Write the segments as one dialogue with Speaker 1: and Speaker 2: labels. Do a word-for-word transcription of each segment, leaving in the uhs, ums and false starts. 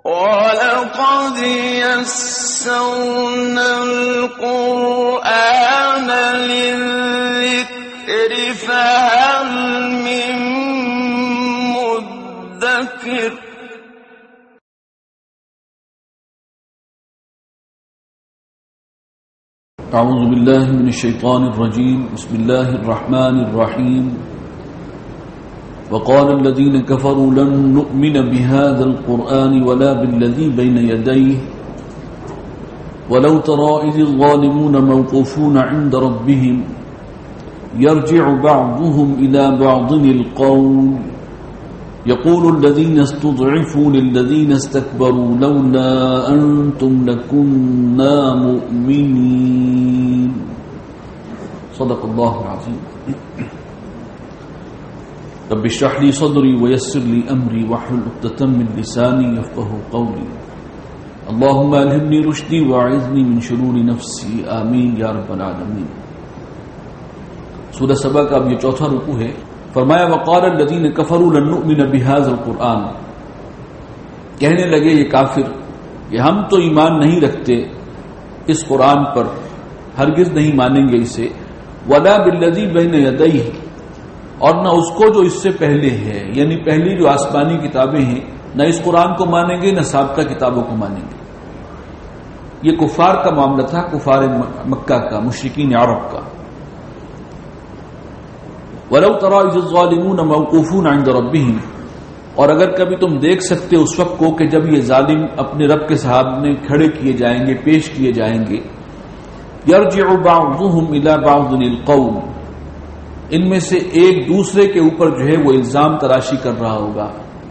Speaker 1: وَلَقَدْ يَسَّرْنَا الْقُرْآنَ لِلذِّكْرِ فَهَلْ مِن مُّدَّكِرٍ
Speaker 2: اعوذ باللہ من الشیطان الرجیم بسم اللہ الرحمن الرحیم وقال الذين كفروا لن نؤمن بهذا القرآن ولا بالذي بين يديه ولو ترى إذ الظالمون موقوفون عند ربهم يرجع بعضهم إلى بعض القول يقول الذين استضعفوا للذين استكبروا لولا أنتم لكنا مؤمنين صدق الله العظيم رب اشرح لي صدري ويسر لي أمري واحلل عقدة من لساني يفقهوا قولي اللهم ألهمني رشدي وأعذني من شرور نفسي آمين يا رب العالمين. سورہ سبا کا اب یہ چوتھا رکوع ہے. فرمایا وقال الذين كفروا لن نؤمن بهذا القرآن، کہنے لگے یہ کافر کہ ہم تو ایمان نہیں رکھتے اس قرآن پر، ہرگز نہیں مانیں گے اسے، ولا بالذي بين يديه، اور نہ اس کو جو اس سے پہلے ہے، یعنی پہلی جو آسمانی کتابیں ہیں نہ اس قرآن کو مانیں گے نہ سابقہ کتابوں کو مانیں گے. یہ کفار کا معاملہ تھا، کفار مکہ کا، مشرکین عرب کا. وَلَوْ تَرَى إِذِ الظَّالِمُونَ مَوْقُوفُونَ عِندَ رَبِّهِمْ، اور اگر کبھی تم دیکھ سکتے اس وقت کو کہ جب یہ ظالم اپنے رب کے سامنے کھڑے کیے جائیں گے، پیش کیے جائیں گے. يَرْجِعُ بَعْضُهُمْ إِلَى بَعْضٍ الْقَوْلِ، ان میں سے ایک دوسرے کے اوپر جو ہے وہ الزام تراشی کر رہا ہوگا.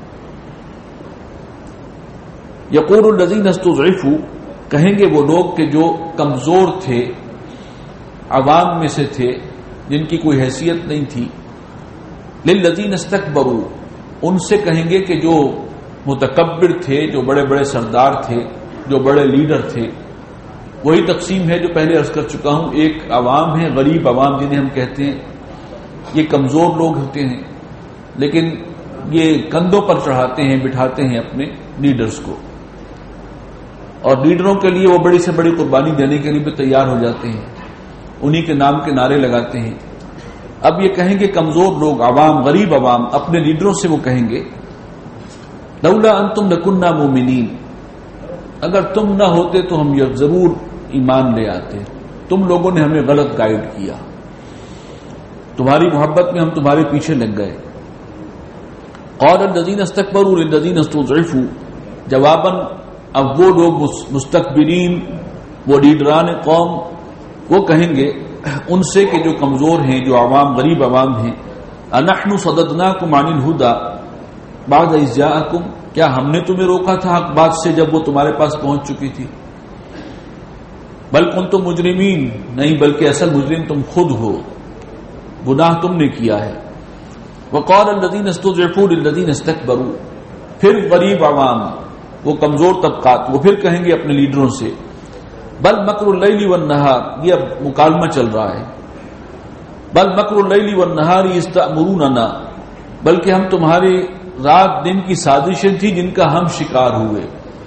Speaker 2: یقول الذین استضعفوا، کہیں گے وہ لوگ کہ جو کمزور تھے، عوام میں سے تھے، جن کی کوئی حیثیت نہیں تھی، للذین استکبروا، ان سے کہیں گے کہ جو متکبر تھے، جو بڑے بڑے سردار تھے، جو بڑے لیڈر تھے. وہی تقسیم ہے جو پہلے عرض کر چکا ہوں. ایک عوام ہے، غریب عوام جنہیں ہم کہتے ہیں، یہ کمزور لوگ ہوتے ہیں لیکن یہ کندھوں پر چڑھاتے ہیں، بٹھاتے ہیں اپنے لیڈرز کو، اور لیڈروں کے لیے وہ بڑی سے بڑی قربانی دینے کے لیے بھی تیار ہو جاتے ہیں، انہی کے نام کے نعرے لگاتے ہیں. اب یہ کہیں گے کمزور لوگ، عوام، غریب عوام، اپنے لیڈروں سے وہ کہیں گے لولا انتم لکنا مومنین، اگر تم نہ ہوتے تو ہم یہ ضرور ایمان لے آتے، تم لوگوں نے ہمیں غلط گائیڈ کیا، تمہاری محبت میں ہم تمہارے پیچھے لگ گئے. قال الذين استكبروا للذين استضعفوا، جواباً اب وہ لوگ مستکبرین، وہ لیڈران قوم، وہ کہیں گے ان سے کہ جو کمزور ہیں، جو عوام، غریب عوام ہیں، انحن صددناکم عن الہدی بعد اذ جاءکم، کیا ہم نے تمہیں روکا تھا حق بات سے جب وہ تمہارے پاس پہنچ چکی تھی؟ بل کنتم مجرمین، نہیں بلکہ اصل مجرم تم خود ہو، گناہ تم نے کیا ہے. وقال الذين استضعفوا للذين استكبروا، پھر غریب عوام، وہ کمزور طبقات، وہ پھر کہیں گے اپنے لیڈروں سے بل مکر اللیل والنہار، یہ اب مکالمہ چل رہا ہے، بل مکر اللیل والنہار یستأمروننا، بلکہ ہم تمہاری رات دن کی سازشیں تھی جن کا ہم شکار ہوئے.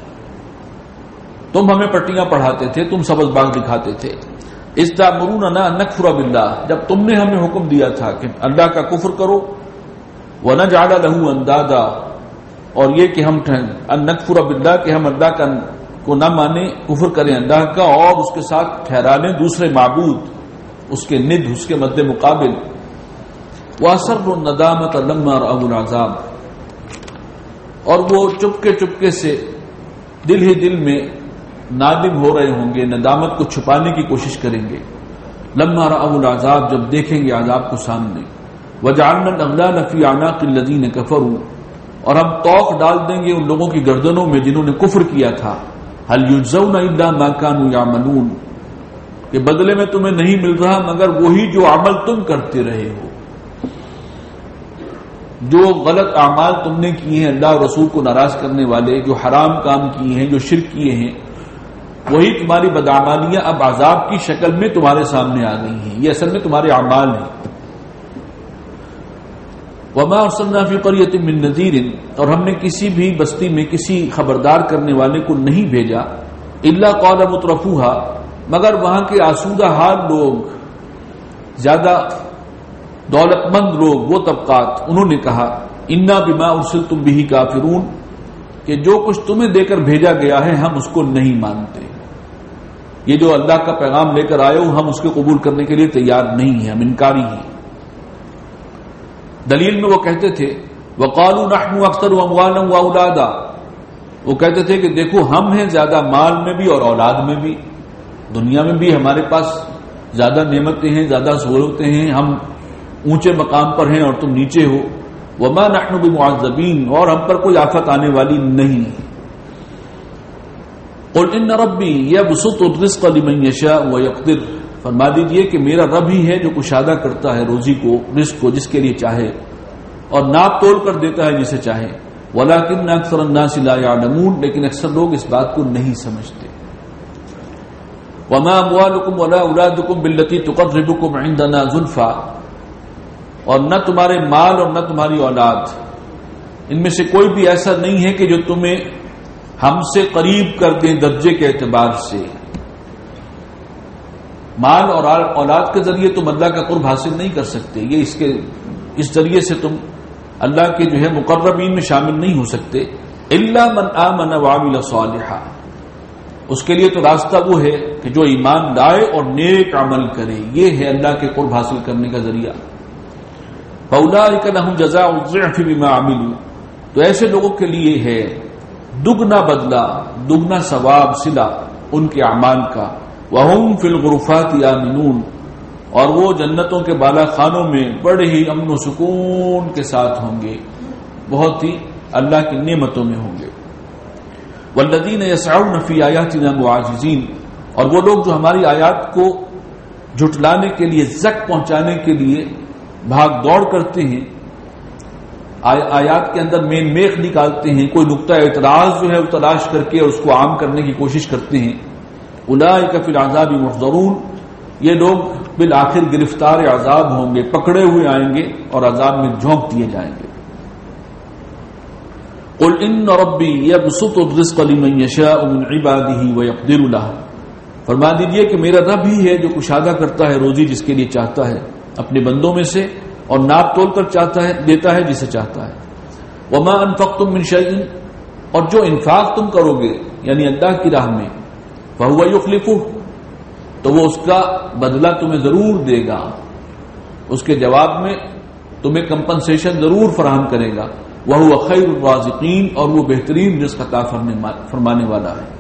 Speaker 2: تم ہمیں پٹیاں پڑھاتے تھے، تم سبز باغ دکھاتے تھے. استامروننا ان نکفر باللہ، جب تم نے ہمیں حکم دیا تھا کہ اللہ کا کفر کرو، ونجعل له اندادا، اور یہ کہ ہم ان نکفر باللہ، کہ ہم اللہ کا کو نہ مانیں، کفر کریں اللہ کا، اور اس کے ساتھ ٹھہرا لیں دوسرے معبود، اس کے ند، اس کے مد مقابل. واسروا الندامۃ لما رأوا العذاب، اور وہ چپکے چپکے سے دل ہی دل میں نادم ہو رہے ہوں گے، ندامت کو چھپانے کی کوشش کریں گے. لما رأوا العذاب، جب دیکھیں گے عذاب کو سامنے. وجعلنا الاغلال فی اعناق الذین کفروا، اور ہم طوق ڈال دیں گے ان لوگوں کی گردنوں میں جنہوں نے کفر کیا تھا. هل یجزون الا ما كانوا يعملون، کہ بدلے میں تمہیں نہیں مل رہا مگر وہی جو عمل تم کرتے رہے ہو. جو غلط اعمال تم نے کیے ہیں اللہ اور رسول کو ناراض کرنے والے، جو حرام کام کیے ہیں، جو شرک کیے ہیں، وہی تمہاری بدعمالیاں اب عذاب کی شکل میں تمہارے سامنے آ گئی ہیں. یہ اصل میں تمہارے اعمال ہیں. وما ارسلنا فی قریۃ من نذیر، اور ہم نے کسی بھی بستی میں کسی خبردار کرنے والے کو نہیں بھیجا، الا قال مترفوها، مگر وہاں کے آسودہ حال لوگ، زیادہ دولت مند لوگ، وہ طبقات، انہوں نے کہا انا بما ارسلتم به کافرون، کہ جو کچھ تمہیں دے کر بھیجا گیا ہے ہم اس کو نہیں مانتے، یہ جو اللہ کا پیغام لے کر آئے ہو ہم اس کو قبول کرنے کے لیے تیار نہیں ہیں، ہم انکاری ہیں۔ دلیل میں وہ کہتے تھے وقالوا نحن اکثر اموالا واولادا، وہ کہتے تھے کہ دیکھو ہم ہیں زیادہ مال میں بھی اور اولاد میں بھی، دنیا میں بھی ہمارے پاس زیادہ نعمتیں ہیں، زیادہ سہولتیں ہیں، ہم اونچے مقام پر ہیں اور تم نیچے ہو، وما نحن بمعذبین، اور ہم پر کوئی آفت آنے والی نہیں۔ قل ان ربی یبسط الرزق لمن یشاء ویقدر، فرما دیجئے کہ میرا رب ہی ہے جو کشادہ کرتا ہے روزی کو، رزق کو جس کے لیے چاہے، اور ناپ تول کر دیتا ہے جسے چاہے، ولکن اکثر الناس لا یعلمون، لیکن اکثر لوگ اس بات کو نہیں سمجھتے۔ وما اموالکم ولا اولادکم بالتی تقربکم عندنا زلفی، اور نہ تمہارے مال اور نہ تمہاری اولاد، ان میں سے کوئی بھی ایسا نہیں ہے کہ جو تمہیں ہم سے قریب کر دیں درجے کے اعتبار سے۔ مال اور اولاد کے ذریعے تم اللہ کا قرب حاصل نہیں کر سکتے، یہ اس کے اس ذریعے سے تم اللہ کے جو ہے مقربین میں شامل نہیں ہو سکتے۔ الا من آمن وعمل صالحا، اس کے لیے تو راستہ وہ ہے کہ جو ایمان لائے اور نیک عمل کرے، یہ ہے اللہ کے قرب حاصل کرنے کا ذریعہ۔ فاولئک لهم جزاء الضعف بما عملوا، تو ایسے لوگوں کے لیے ہے دگنا بدلہ، دگنا ثواب صلہ ان کے اعمال کا۔ وہم فی الغرفات آمنون، اور وہ جنتوں کے بالا خانوں میں بڑے ہی امن و سکون کے ساتھ ہوں گے، بہت ہی اللہ کی نعمتوں میں ہوں گے۔ والذین یسعون فی آیاتنا معاجزین، اور وہ لوگ جو ہماری آیات کو جھٹلانے کے لیے، زک پہنچانے کے لیے بھاگ دوڑ کرتے ہیں، آیات کے اندر مین میخ نکالتے ہیں، کوئی نقطہ اعتراض جو ہے وہ تلاش کر کے اس کو عام کرنے کی کوشش کرتے ہیں، اولئک فی العذاب محضرون، یہ لوگ بالآخر گرفتار عذاب ہوں گے، پکڑے ہوئے آئیں گے اور عذاب میں جھونک دیے جائیں گے۔ قل ان ربی یبسط الرزق لمن یشاء من عبادہ ویقدر لہ، فرما دیجئے کہ میرا رب ہی ہے جو کشادہ کرتا ہے روزی جس کے لیے چاہتا ہے اپنے بندوں میں سے، اور ناپ تول کر چاہتا ہے دیتا ہے جسے چاہتا ہے۔ وما انفقتم من شیء، اور جو انفاق تم کرو گے یعنی اللہ کی راہ میں، فہو یخلفہ، تو وہ اس کا بدلہ تمہیں ضرور دے گا، اس کے جواب میں تمہیں کمپنسیشن ضرور فراہم کرے گا۔ وہو خیر الرازقین، اور وہ بہترین رزق عطا فرمانے والا ہے۔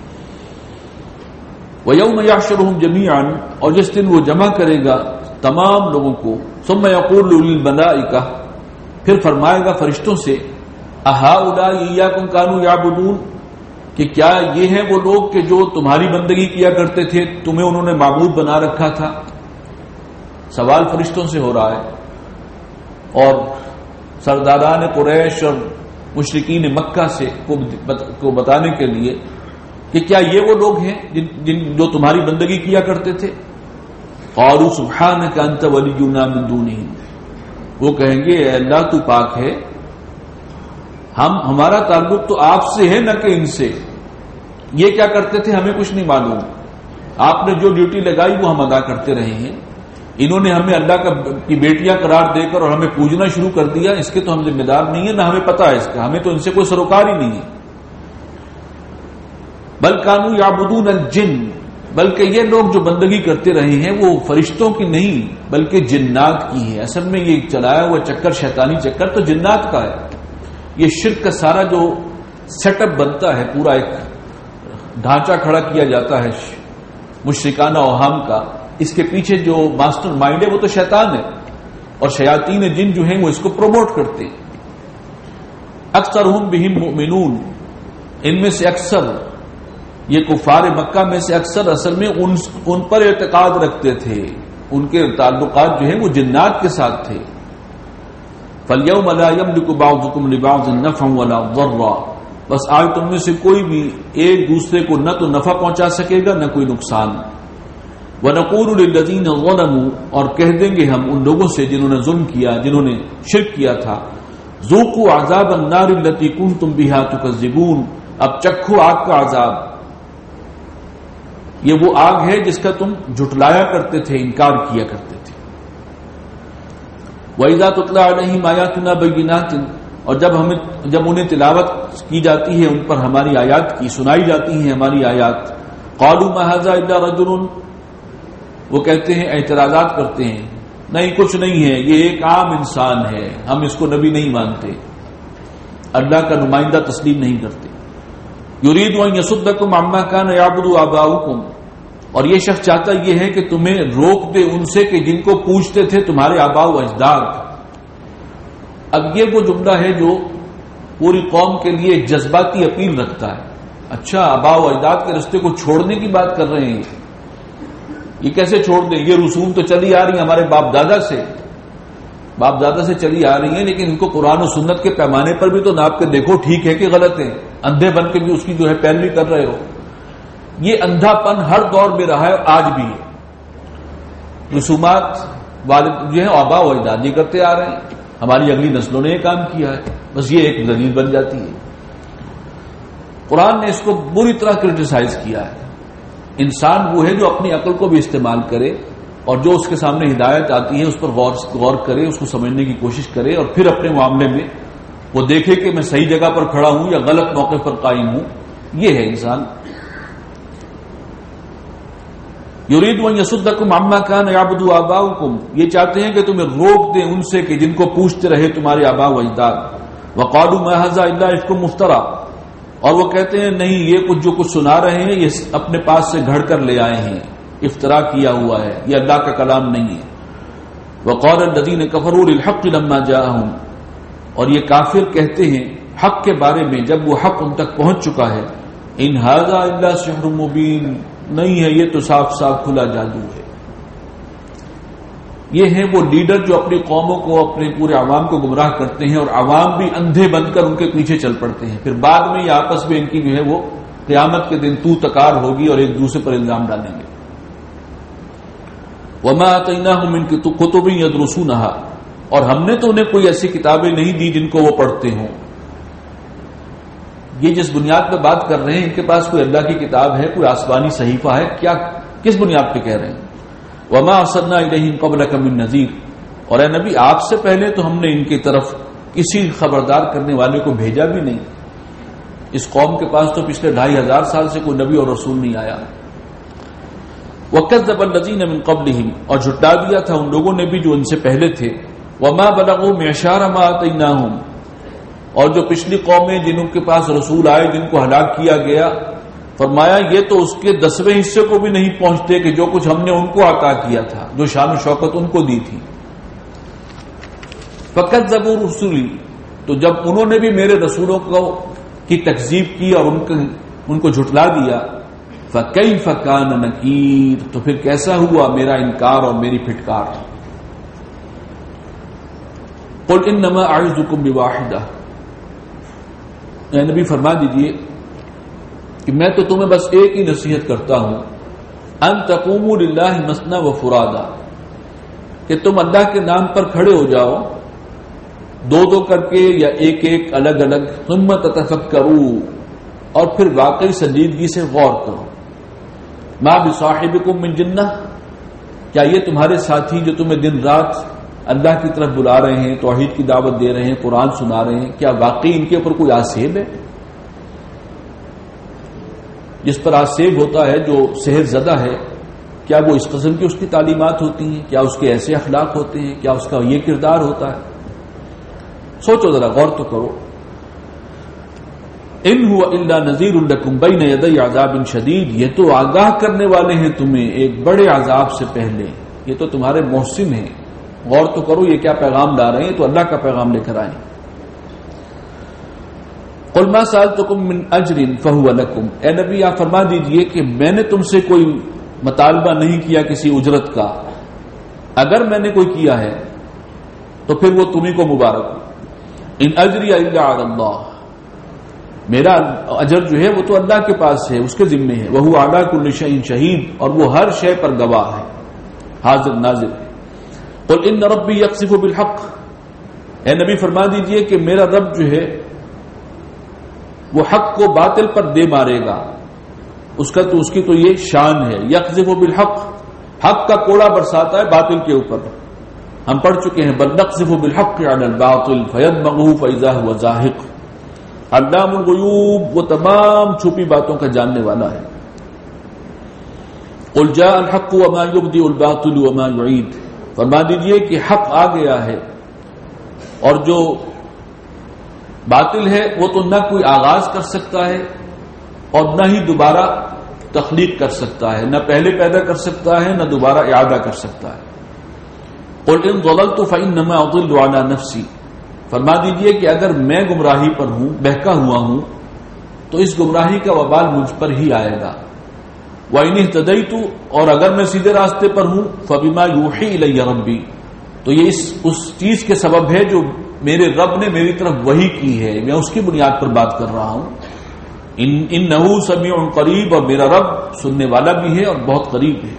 Speaker 2: وَيَوْمَ يَحْشُرُهُمْ جَمِيعًا، اور جس دن وہ جمع کرے گا تمام لوگوں کو، ثم يقول للملائکہ، پھر فرمائے گا فرشتوں سے، اہؤلاء ایاکم کانوا یعبدون، کہ کیا یہ ہیں وہ لوگ کہ جو تمہاری بندگی کیا کرتے تھے، تمہیں انہوں نے معبود بنا رکھا تھا؟ سوال فرشتوں سے ہو رہا ہے، اور سرداران قریش اور مشرکین مکہ سے کو بتانے کے لیے کہ کیا یہ وہ لوگ ہیں جن, جن جو تمہاری بندگی کیا کرتے تھے؟ قالوا سبحانک انت ولینا من دونہم، وہ کہیں گے اے اللہ تو پاک ہے، ہم ہمارا تعلق تو آپ سے ہے نہ کہ ان سے، یہ کیا کرتے تھے ہمیں کچھ نہیں معلوم، آپ نے جو ڈیوٹی لگائی وہ ہم ادا کرتے رہے ہیں، انہوں نے ہمیں اللہ کا کی بیٹیاں قرار دے کر اور ہمیں پوجنا شروع کر دیا، اس کے تو ہم ذمہ دار نہیں ہیں، نہ ہمیں پتہ ہے اس کا، ہمیں تو ان سے کوئی سروکار ہی نہیں ہے۔ بل کانوا یعبدون الجن، بلکہ یہ لوگ جو بندگی کرتے رہے ہیں وہ فرشتوں کی نہیں بلکہ جنات کی ہے۔ اصل میں یہ چلایا ہوا چکر، شیطانی چکر تو جنات کا ہے۔ یہ شرک کا سارا جو سیٹ اپ بنتا ہے، پورا ایک ڈھانچہ کھڑا کیا جاتا ہے مشرکانہ اوہام کا، اس کے پیچھے جو ماسٹر مائنڈ ہے وہ تو شیطان ہے، اور شیاطین جن جو ہیں وہ اس کو پروموٹ کرتے ہیں۔ اکثرہم بہم مؤمنون، ان میں سے اکثر، یہ کفار مکہ میں سے اکثر اصل میں ان, ان پر اعتقاد رکھتے تھے، ان کے تعلقات جو ہیں وہ جنات کے ساتھ تھے۔ فَالْيَوْمَ لَا يَمْلِكُ بَعْضُكُمْ لِبَعْضٍ نَفْعًا وَلَا ضَرًّا، بس آج تم میں سے کوئی بھی ایک دوسرے کو نہ تو نفع پہنچا سکے گا نہ کوئی نقصان۔ وَنَقُولُ لِلَّذِينَ ظَلَمُوا، اور کہہ دیں گے ہم ان لوگوں سے جنہوں نے ظلم کیا، جنہوں نے شرک کیا تھا، ذُوقُوا عَذَابَ النَّارِ الَّتِي كُنتُم بِهَا تُكَذِّبُونَ، اب چکھو آگ کا عذاب، یہ وہ آگ ہے جس کا تم جھٹلایا کرتے تھے، انکار کیا کرتے تھے۔ وَإِذَا تُتْلَىٰ عَلَيْهِمْ آيَاتُنَا بَيِّنَاتٍ، اور جب ہمیں جب انہیں تلاوت کی جاتی ہے ان پر ہماری آیات کی، سنائی جاتی ہیں ہماری آیات، قَالُوا مَا هَٰذَا إِلَّا رَجُلٌ، وہ کہتے ہیں، اعتراضات کرتے ہیں، نہیں کچھ نہیں ہے، یہ ایک عام انسان ہے، ہم اس کو نبی نہیں مانتے، اللہ کا نمائندہ تسلیم نہیں کرتے۔ یرید ان یصدکم عما کان یعبد آباؤکم، اور یہ شخص چاہتا یہ ہے کہ تمہیں روک دے ان سے کہ جن کو پوجتے تھے تمہارے آباء و اجداد۔ اب یہ وہ جملہ ہے جو پوری قوم کے لیے ایک جذباتی اپیل رکھتا ہے، اچھا آباء و اجداد کے رستے کو چھوڑنے کی بات کر رہے ہیں، یہ کیسے چھوڑ دیں؟ یہ رسوم تو چلی آ رہی ہیں ہمارے باپ دادا سے باپ دادا سے چلی آ رہی ہیں، لیکن ان کو قرآن و سنت کے پیمانے پر بھی تو ناپ کے دیکھو ٹھیک ہے کہ غلط ہے، اندھے بن کے بھی اس کی جو ہے پیروی کر رہے ہو۔ یہ اندھا پن ہر دور میں رہا ہے، آج بھی ہے۔ رسومات والد جو ہے آباء و اجداد یہ کرتے آ رہے ہیں، ہماری اگلی نسلوں نے یہ کام کیا ہے، بس یہ ایک دلیل بن جاتی ہے۔ قرآن نے اس کو بری طرح کرٹیسائز کیا ہے۔ انسان وہ ہے جو اپنی عقل کو بھی استعمال کرے اور جو اس کے سامنے ہدایت آتی ہے اس پر غور غور کرے، اس کو سمجھنے کی کوشش کرے، اور پھر اپنے معاملے میں وہ دیکھے کہ میں صحیح جگہ پر کھڑا ہوں یا غلط موقع پر قائم ہوں۔ یہ ہے انسان۔ یرید ان یصدکم عما کان یعبد آباؤکم، یہ چاہتے ہیں کہ تمہیں روک دیں ان سے کہ جن کو پوچھتے رہے تمہارے آباء و اجداد۔ وقالوا ما ھذا الا افک مفترى، اور وہ کہتے ہیں نہیں یہ کچھ جو کچھ سنا رہے ہیں یہ اپنے پاس سے گھڑ کر لے آئے ہیں، افترا کیا ہوا ہے، یہ اللہ کا کلام نہیں ہے۔ وقال الذين كفروا للحق لما جاءهم، اور یہ کافر کہتے ہیں حق کے بارے میں جب وہ حق ان تک پہنچ چکا ہے، ان ھذا الا سحر مبین، نہیں ہے یہ تو صاف صاف کھلا جادو ہے۔ یہ ہیں وہ لیڈر جو اپنی قوموں کو، اپنے پورے عوام کو گمراہ کرتے ہیں، اور عوام بھی اندھے بن کر ان کے پیچھے چل پڑتے ہیں، پھر بعد میں یہ آپس میں ان کی جو ہے وہ قیامت کے دن تو تکار ہوگی اور ایک دوسرے پر الزام ڈالیں گے۔ وما آتیناہم من کتب یدرسونہا، اور ہم نے تو انہیں کوئی ایسی کتابیں نہیں دی جن کو وہ پڑھتے ہوں۔ یہ جس بنیاد پہ بات کر رہے ہیں ان کے پاس کوئی اللہ کی کتاب ہے، کوئی آسمانی صحیفہ ہے کیا؟ کس بنیاد پہ کہہ رہے ہیں؟ وما ارسلنا الیہم قبلک من نذیر، اور اے نبی آپ سے پہلے تو ہم نے ان کی طرف کسی خبردار کرنے والے کو بھیجا بھی نہیں۔ اس قوم کے پاس تو پچھلے ڈھائی ہزار سال سے کوئی نبی اور رسول نہیں آیا۔ وَكَذَّبَ الَّذِينَ مِن قَبْلِهِمْ، اور جھٹلا دیا تھا ان لوگوں نے بھی جو ان سے پہلے تھے۔ وَمَا بَلَغُوا مِعْشَارَ مَا آتَيْنَاهُمْ، اور جو پچھلی قومیں جن کے پاس رسول آئے جن کو ہلاک کیا گیا، فرمایا یہ تو اس کے دسویں حصے کو بھی نہیں پہنچتے کہ جو کچھ ہم نے ان کو عطا کیا تھا، جو شان و شوکت ان کو دی تھی۔ فَكَذَّبُوا رُسُلِي، تو جب انہوں نے بھی میرے رسولوں کو کی تکذیب کی اور ان کو ان کو جھٹلا دیا، فَكَيْفَ كَانَ نَكِيرٌ، تو پھر کیسا ہوا میرا انکار اور میری پھٹکار۔ قُلْ إِنَّمَا أَعِظُكُمْ بِوَاحِدَةٍ، اے نبی فرما دیجئے کہ میں تو تمہیں بس ایک ہی نصیحت کرتا ہوں، ان تقوموا للہ مثنی و فرادا، کہ تم اللہ کے نام پر کھڑے ہو جاؤ دو دو کر کے یا ایک ایک الگ الگ، ثم تتفکروا، اور پھر واقعی سنجیدگی سے غور کرو۔ ما بصاحبکم من جنہ، کیا یہ تمہارے ساتھی جو تمہیں دن رات اللہ کی طرف بلا رہے ہیں، توحید کی دعوت دے رہے ہیں، قرآن سنا رہے ہیں، کیا واقعی ان کے اوپر کوئی آسیب ہے؟ جس پر آسیب ہوتا ہے جو صحت زدہ ہے، کیا وہ اس قسم کی اس کی تعلیمات ہوتی ہیں؟ کیا اس کے ایسے اخلاق ہوتے ہیں؟ کیا اس کا یہ کردار ہوتا ہے؟ سوچو ذرا، غور تو کرو۔ ان هو الا نذیر لکم بین یدی عذاب شدید، یہ تو آگاہ کرنے والے ہیں تمہیں ایک بڑے عذاب سے پہلے، یہ تو تمہارے محسن ہیں۔ غور تو کرو یہ کیا پیغام لا رہے ہیں، تو اللہ کا پیغام لے کر آئیں۔ قل ما سألتکم من اجر فهو لکم، اے نبی آپ فرما دیجئے کہ میں نے تم سے کوئی مطالبہ نہیں کیا کسی اجرت کا، اگر میں نے کوئی کیا ہے تو پھر وہ تمہیں کو مبارک ہو۔ ان اجری الا علی اللہ، میرا اجر جو ہے وہ تو اللہ کے پاس ہے، اس کے ذمے ہے، وہو علی کل شیء شہید، اور وہ ہر شے پر گواہ ہے، حاضر ناظر ہے۔ قل ان ربی یقذف بالحق، اے نبی فرما دیجئے کہ میرا رب جو ہے وہ حق کو باطل پر دے مارے گا، اس کا تو اس کی تو یہ شان ہے، یقذف بالحق، حق کا کوڑا برساتا ہے باطل کے اوپر۔ ہم پڑھ چکے ہیں بل نقذف بالحق علی الباطل فیدمغه فاذا هو زاهق، علام الغیوب، وہ تمام چھپی باتوں کا جاننے والا ہے۔ قل جاء الحق وما یبدئ الباطل وما یعید، فرما دیجئے کہ حق آ گیا ہے، اور جو باطل ہے وہ تو نہ کوئی آغاز کر سکتا ہے اور نہ ہی دوبارہ تخلیق کر سکتا ہے، نہ پہلے پیدا کر سکتا ہے نہ دوبارہ اعادہ کر سکتا ہے۔ قل ان ضللت فانما اضل علی نفسی، فرما دیجئے کہ اگر میں گمراہی پر ہوں، بہکا ہوا ہوں، تو اس گمراہی کا وبال مجھ پر ہی آئے گا۔ وَإِنِ اهْتَدَيْتُ، اور اگر میں سیدھے راستے پر ہوں، فَبِمَا يُوحِي إِلَيَّ رَبِّي، تو یہ اس اس چیز کے سبب ہے جو میرے رب نے میری طرف وحی کی ہے، میں اس کی بنیاد پر بات کر رہا ہوں۔ ان انه سمیع قریب، اور میرا رب سننے والا بھی ہے اور بہت قریب ہے۔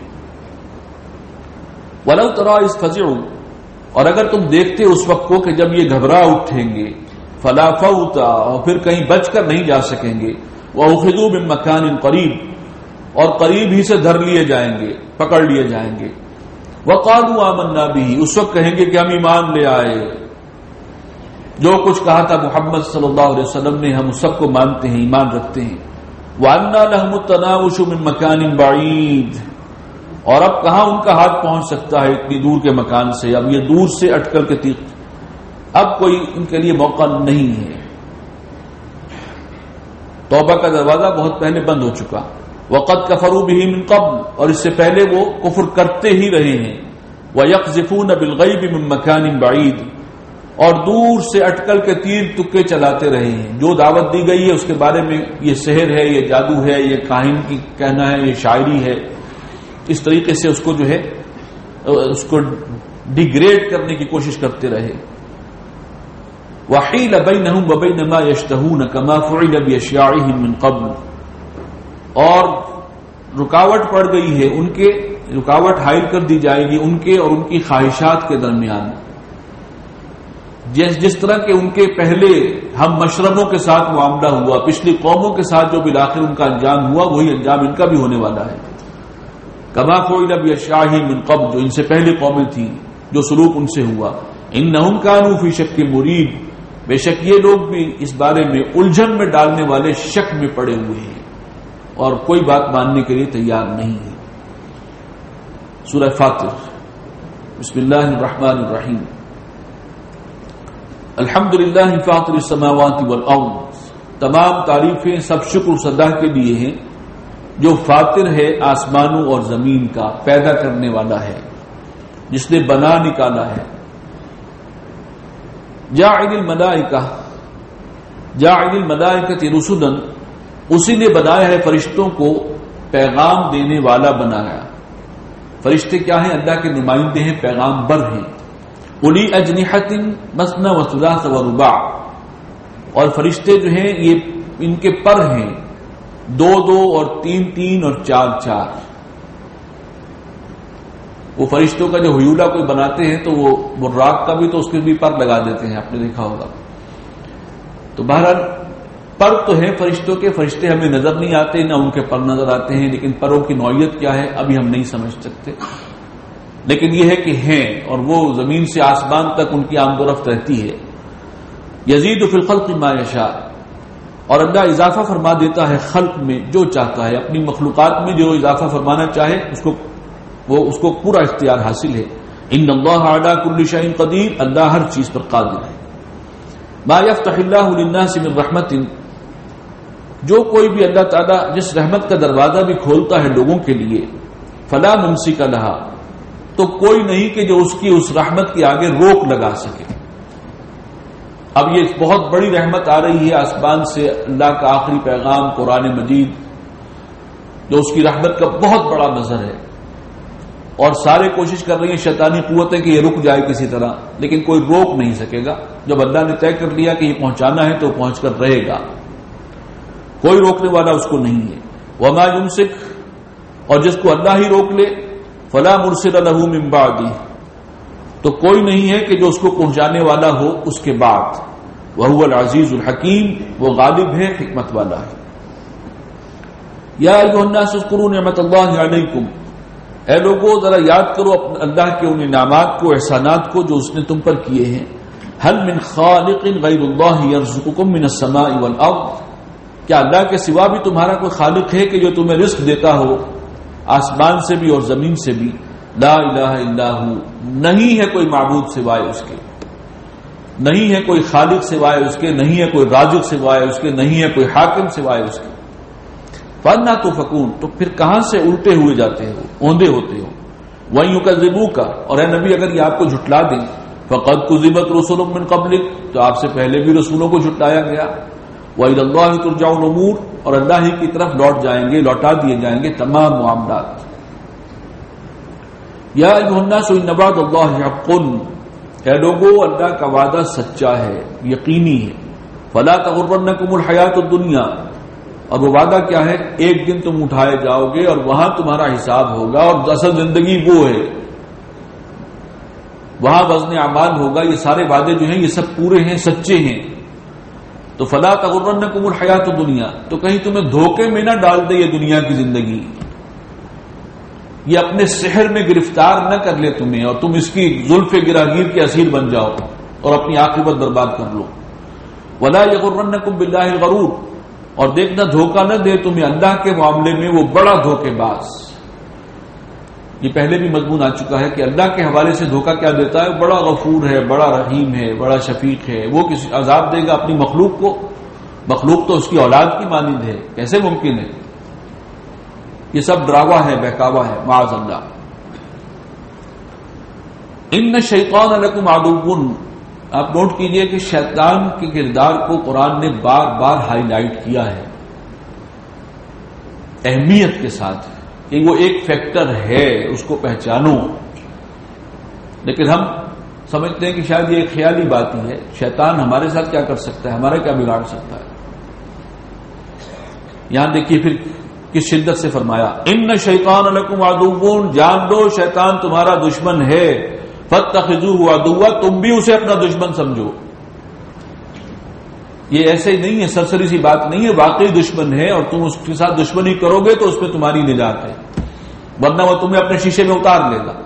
Speaker 2: وَلَوْ تَرَىٰ إِذْ فَزِعُوا، اور اگر تم دیکھتے اس وقت کو کہ جب یہ گھبرا اٹھیں گے، فَلَا فَوْتَ، اور پھر کہیں بچ کر نہیں جا سکیں گے، وَأُخِذُوا مِن مَّكَانٍ قَرِيبٍ، اور قریب ہی سے دھر لیے جائیں گے، پکڑ لیے جائیں گے۔ وَقَالُوا آمَنَّا بِهِ، اس وقت کہیں گے کہ ہم ایمان لے آئے، جو کچھ کہا تھا محمد صلی اللہ علیہ وسلم نے ہم اس سب کو مانتے ہیں، ایمان رکھتے ہیں۔ وَأَنَّىٰ لَهُمُ التَّنَاوُشُ مِن مَّكَانٍ بَعِيدٍ، اور اب کہاں ان کا ہاتھ پہنچ سکتا ہے اتنی دور کے مکان سے، اب یہ دور سے اٹکل کے تیغ، اب کوئی ان کے لیے موقع نہیں ہے۔ توبہ کا دروازہ بہت پہلے بند ہو چکا۔ وَقَدْ كَفَرُوا بِهِ مِن قَبْلُ، اور اس سے پہلے وہ کفر کرتے ہی رہے ہیں۔ وَيَقْذِفُونَ بِالْغَيْبِ مِن مَّكَانٍ بَعِيدٍ، اور دور سے اٹکل کے تیر تکے چلاتے رہے ہیں۔ جو دعوت دی گئی ہے اس کے بارے میں یہ سحر ہے، یہ جادو ہے، یہ کاہن کی کہنا ہے، یہ شاعری ہے، اس طریقے سے اس کو جو ہے اس کو ڈیگریڈ کرنے کی کوشش کرتے رہے۔ وَحِيلَ بَيْنَهُمْ وَبَيْنَ مَا يَشْتَهُونَ كَمَا فُعِلَ بِأَشْيَاعِهِمْ مِن قَبْلُ، اور رکاوٹ پڑ گئی ہے ان کے، رکاوٹ حائل کر دی جائے گی ان کے اور ان کی خواہشات کے درمیان، جس جس طرح کہ ان کے پہلے ہم مشربوں کے ساتھ معاملہ ہوا، پچھلی قوموں کے ساتھ جو بالآخر ان کا انجام ہوا، وہی انجام ان کا بھی ہونے والا ہے۔ کما فعل بأشیاعہم من قبل، جو ان سے پہلی قومیں تھیں جو سلوک ان سے ہوا۔ انہم کانوا فی شک مریب، بے شک یہ لوگ بھی اس بارے میں الجھن میں ڈالنے والے شک میں پڑے ہوئے ہیں اور کوئی بات ماننے کے لیے تیار نہیں ہے۔ سورہ فاطر، بسم اللہ الرحمن الرحیم۔ الحمد للہ فاطر السماوات والارض، تمام تعریفیں سب شکر صدا کے لیے ہیں جو فاطر ہے آسمانوں اور زمین کا، پیدا کرنے والا ہے، جس نے بنا نکالا ہے۔ جاعل الملائکہ، جاعل الملائکۃ رسلا، اسی نے بنایا ہے فرشتوں کو پیغام دینے والا بنایا۔ فرشتے کیا ہیں؟ اللہ کے نمائندے ہیں، پیغام بر ہیں۔ اولی اجنحۃ مثنی و ثلاث و رباع، اور فرشتے جو ہیں یہ ان کے پر ہیں، دو دو اور تین تین اور چار چار۔ وہ فرشتوں کا جو ہیولا کوئی بناتے ہیں تو وہ براق کا بھی تو اس کے بھی پر لگا دیتے ہیں، آپ نے دیکھا ہوگا۔ تو بہرحال پر تو ہیں فرشتوں کے، فرشتے ہمیں نظر نہیں آتے، نہ ان کے پر نظر آتے ہیں، لیکن پروں کی نوعیت کیا ہے ابھی ہم نہیں سمجھ سکتے، لیکن یہ ہے کہ ہیں، اور وہ زمین سے آسمان تک ان کی آمد و رفت رہتی ہے۔ یزید فی الخلق ما یشاء، اور اللہ اضافہ فرما دیتا ہے خلق میں جو چاہتا ہے، اپنی مخلوقات میں جو اضافہ فرمانا چاہے اس کو وہ اس کو پورا اختیار حاصل ہے۔ ان اللہ علی کل شیء قدیر، اللہ ہر چیز پر قادر ہے۔ ما یفتح اللہ للناس من رحمت، جو کوئی بھی اللہ تعالیٰ جس رحمت کا دروازہ بھی کھولتا ہے لوگوں کے لیے، فلا ممسک لہا، تو کوئی نہیں کہ جو اس کی اس رحمت کے آگے روک لگا سکے۔ اب یہ بہت بڑی رحمت آ رہی ہے آسمان سے، اللہ کا آخری پیغام قرآن مجید، جو اس کی رحمت کا بہت بڑا مظہر ہے، اور سارے کوشش کر رہی ہیں شیطانی قوتیں کہ یہ رک جائے کسی طرح، لیکن کوئی روک نہیں سکے گا۔ جب اللہ نے طے کر لیا کہ یہ پہنچانا ہے تو پہنچ کر رہے گا۔ کوئی روکنے والا اس کو نہیں ہے. وما یمسک، اور جس کو اللہ ہی روک لے، فلا مرسل لہ من بعدہ، تو کوئی نہیں ہے کہ جو اس کو پہنچانے والا ہو اس کے بعد. وہو العزیز الحکیم، وہ غالب ہے، حکمت والا ہے. یا ایھا الناس اذکروا نعمت اللہ علیکم، اے لوگوں ذرا یاد کرو اللہ کے ان انعامات کو، احسانات کو جو اس نے تم پر کیے ہیں. هل من خالق غیر اللہ یرزقکم من السماء والارض، کیا اللہ کے سوا بھی تمہارا کوئی خالق ہے کہ جو تمہیں رزق دیتا ہو آسمان سے بھی اور زمین سے بھی؟ لا الہ الا ہو، نہیں ہے کوئی معبود سوائے اس کے، نہیں ہے کوئی خالق سوائے اس کے، نہیں ہے کوئی رازق سوائے اس کے، نہیں ہے کوئی حاکم سوائے اس کے. فَأَنَّىٰ تُؤْفَكُونَ، تو پھر کہاں سے الٹے ہوئے جاتے ہو، اوندے ہوتے ہو. وَإِن يُكَذِّبُوكَ، اور اے نبی اگر یہ آپ کو جھٹلا دیں، فَقَدْ كُذِّبَتْ رُسُلٌ مِّن قَبْلِكَ، تو آپ سے پہلے بھی رسولوں کو جھٹلایا گیا. وَإِلَى اللَّهِ تُرْجَعُ الْأُمُورُ، اور اللہ ہی کی طرف لوٹ جائیں گے، لوٹا دیے جائیں گے تمام معاملات. یا ایھا الناس ان وعد اللہ حق، اے لوگو اللہ کا وعدہ سچا ہے، یقینی ہے. فلا تغرنکم الحیات الدنیا، اور وہ وعدہ کیا ہے؟ ایک دن تم اٹھائے جاؤ گے اور وہاں تمہارا حساب ہوگا، اور اصل زندگی وہ ہے، وہاں وزن اعمال ہوگا. یہ سارے وعدے جو ہیں یہ سب پورے ہیں، سچے ہیں. تو فلا تغرنکم الحیات الدنیا، تو کہیں تمہیں دھوکے میں نہ ڈال دے یہ دنیا کی زندگی، یہ اپنے سحر میں گرفتار نہ کر لے تمہیں اور تم اس کی زلف گراگیر کے اسیر بن جاؤ اور اپنی عاقبت برباد کر لو. ولا یغرنکم باللہ الغرور، اور دیکھنا دھوکہ نہ دے تمہیں اللہ کے معاملے میں وہ بڑا دھوکے باز. یہ پہلے بھی مضمون آ چکا ہے کہ اللہ کے حوالے سے دھوکہ کیا دیتا ہے؟ بڑا غفور ہے، بڑا رحیم ہے، بڑا شفیق ہے. وہ کسی عذاب دے گا اپنی مخلوق کو؟ مخلوق تو اس کی اولاد کی مانند ہے، کیسے ممکن ہے؟ یہ سب ڈراوا ہے، بہکاوا ہے، معاذ اللہ. ان الشیطان لکم عدو، آپ نوٹ کیجئے کہ شیطان کے کردار کو قرآن نے بار بار ہائی لائٹ کیا ہے اہمیت کے ساتھ کہ وہ ایک فیکٹر ہے، اس کو پہچانو. لیکن ہم سمجھتے ہیں کہ شاید یہ ایک خیالی بات ہی ہے. شیطان ہمارے ساتھ کیا کر سکتا ہے، ہمارا کیا بگاڑ سکتا ہے؟ یہاں دیکھیے پھر کس شدت سے فرمایا، ان شیطان لکم عدو، جان لو شیطان تمہارا دشمن ہے. فاتخذوه عدوا، تم بھی اسے اپنا دشمن سمجھو. یہ ایسے ہی نہیں ہے، سرسری سی بات نہیں ہے، واقعی دشمن ہے اور تم اس کے ساتھ دشمنی کرو گے تو اس میں تمہاری نجات ہے، ورنہ وہ تمہیں اپنے شیشے میں اتار لے گا.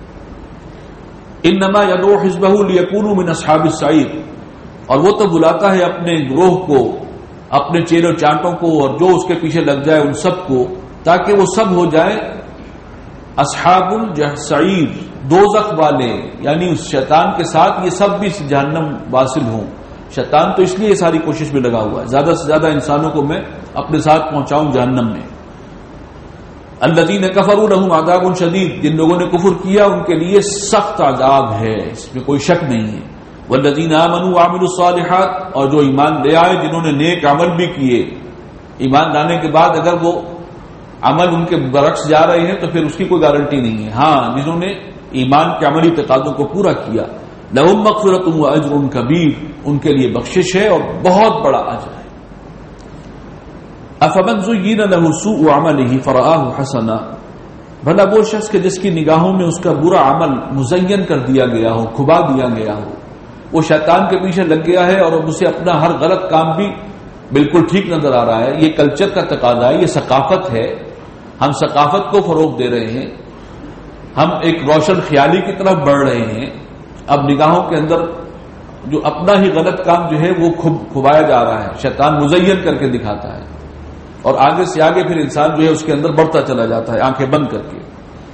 Speaker 2: انما يدعو حزبه ليكونوا من اصحاب السعير، اور وہ تو بلاتا ہے اپنے گروہ کو، اپنے چیروں چانٹوں کو اور جو اس کے پیچھے لگ جائے ان سب کو، تاکہ وہ سب ہو جائے اصحاب السعیر، دوزخ والے. یعنی اس شیطان کے ساتھ یہ سب بھی جہنم واصل ہوں. شیطان تو اس لیے ساری کوشش میں لگا ہوا ہے زیادہ سے زیادہ انسانوں کو میں اپنے ساتھ پہنچاؤں جہنم میں. الذین کفروا لهم عذاب شدید، جن لوگوں نے کفر کیا ان کے لیے سخت عذاب ہے، اس میں کوئی شک نہیں ہے. والذین آمنوا وعملوا الصالحات، اور جو ایمان لے آئے جنہوں نے نیک عمل بھی کیے. ایمان لانے کے بعد اگر وہ عمل ان کے برعکس جا رہے ہیں تو پھر اس کی کوئی گارنٹی نہیں ہے. ہاں جنہوں نے ایمان کے عملی تقاضوں کو پورا کیا، لہم مغفرۃ واجر کبیر، ان کے لیے بخشش ہے اور بہت بڑا اجر ہے. افمن زین له سوء عمله فرآہ حسنا، بھلا وہ شخص کہ جس کی نگاہوں میں اس کا برا عمل مزین کر دیا گیا ہو، کھبا دیا گیا ہو، وہ شیطان کے پیچھے لگ گیا ہے اور اسے اپنا ہر غلط کام بھی بالکل ٹھیک نظر آ رہا ہے. یہ کلچر کا تقاضا ہے، یہ ثقافت ہے. ہم ثقافت کو فروغ دے رہے ہیں، ہم ایک روشن خیالی کی طرف بڑھ رہے ہیں. اب نگاہوں کے اندر جو اپنا ہی غلط کام جو ہے وہ کھبایا جا رہا ہے، شیطان مزین کر کے دکھاتا ہے اور آگے سے آگے پھر انسان جو ہے اس کے اندر بڑھتا چلا جاتا ہے آنکھیں بند کر کے.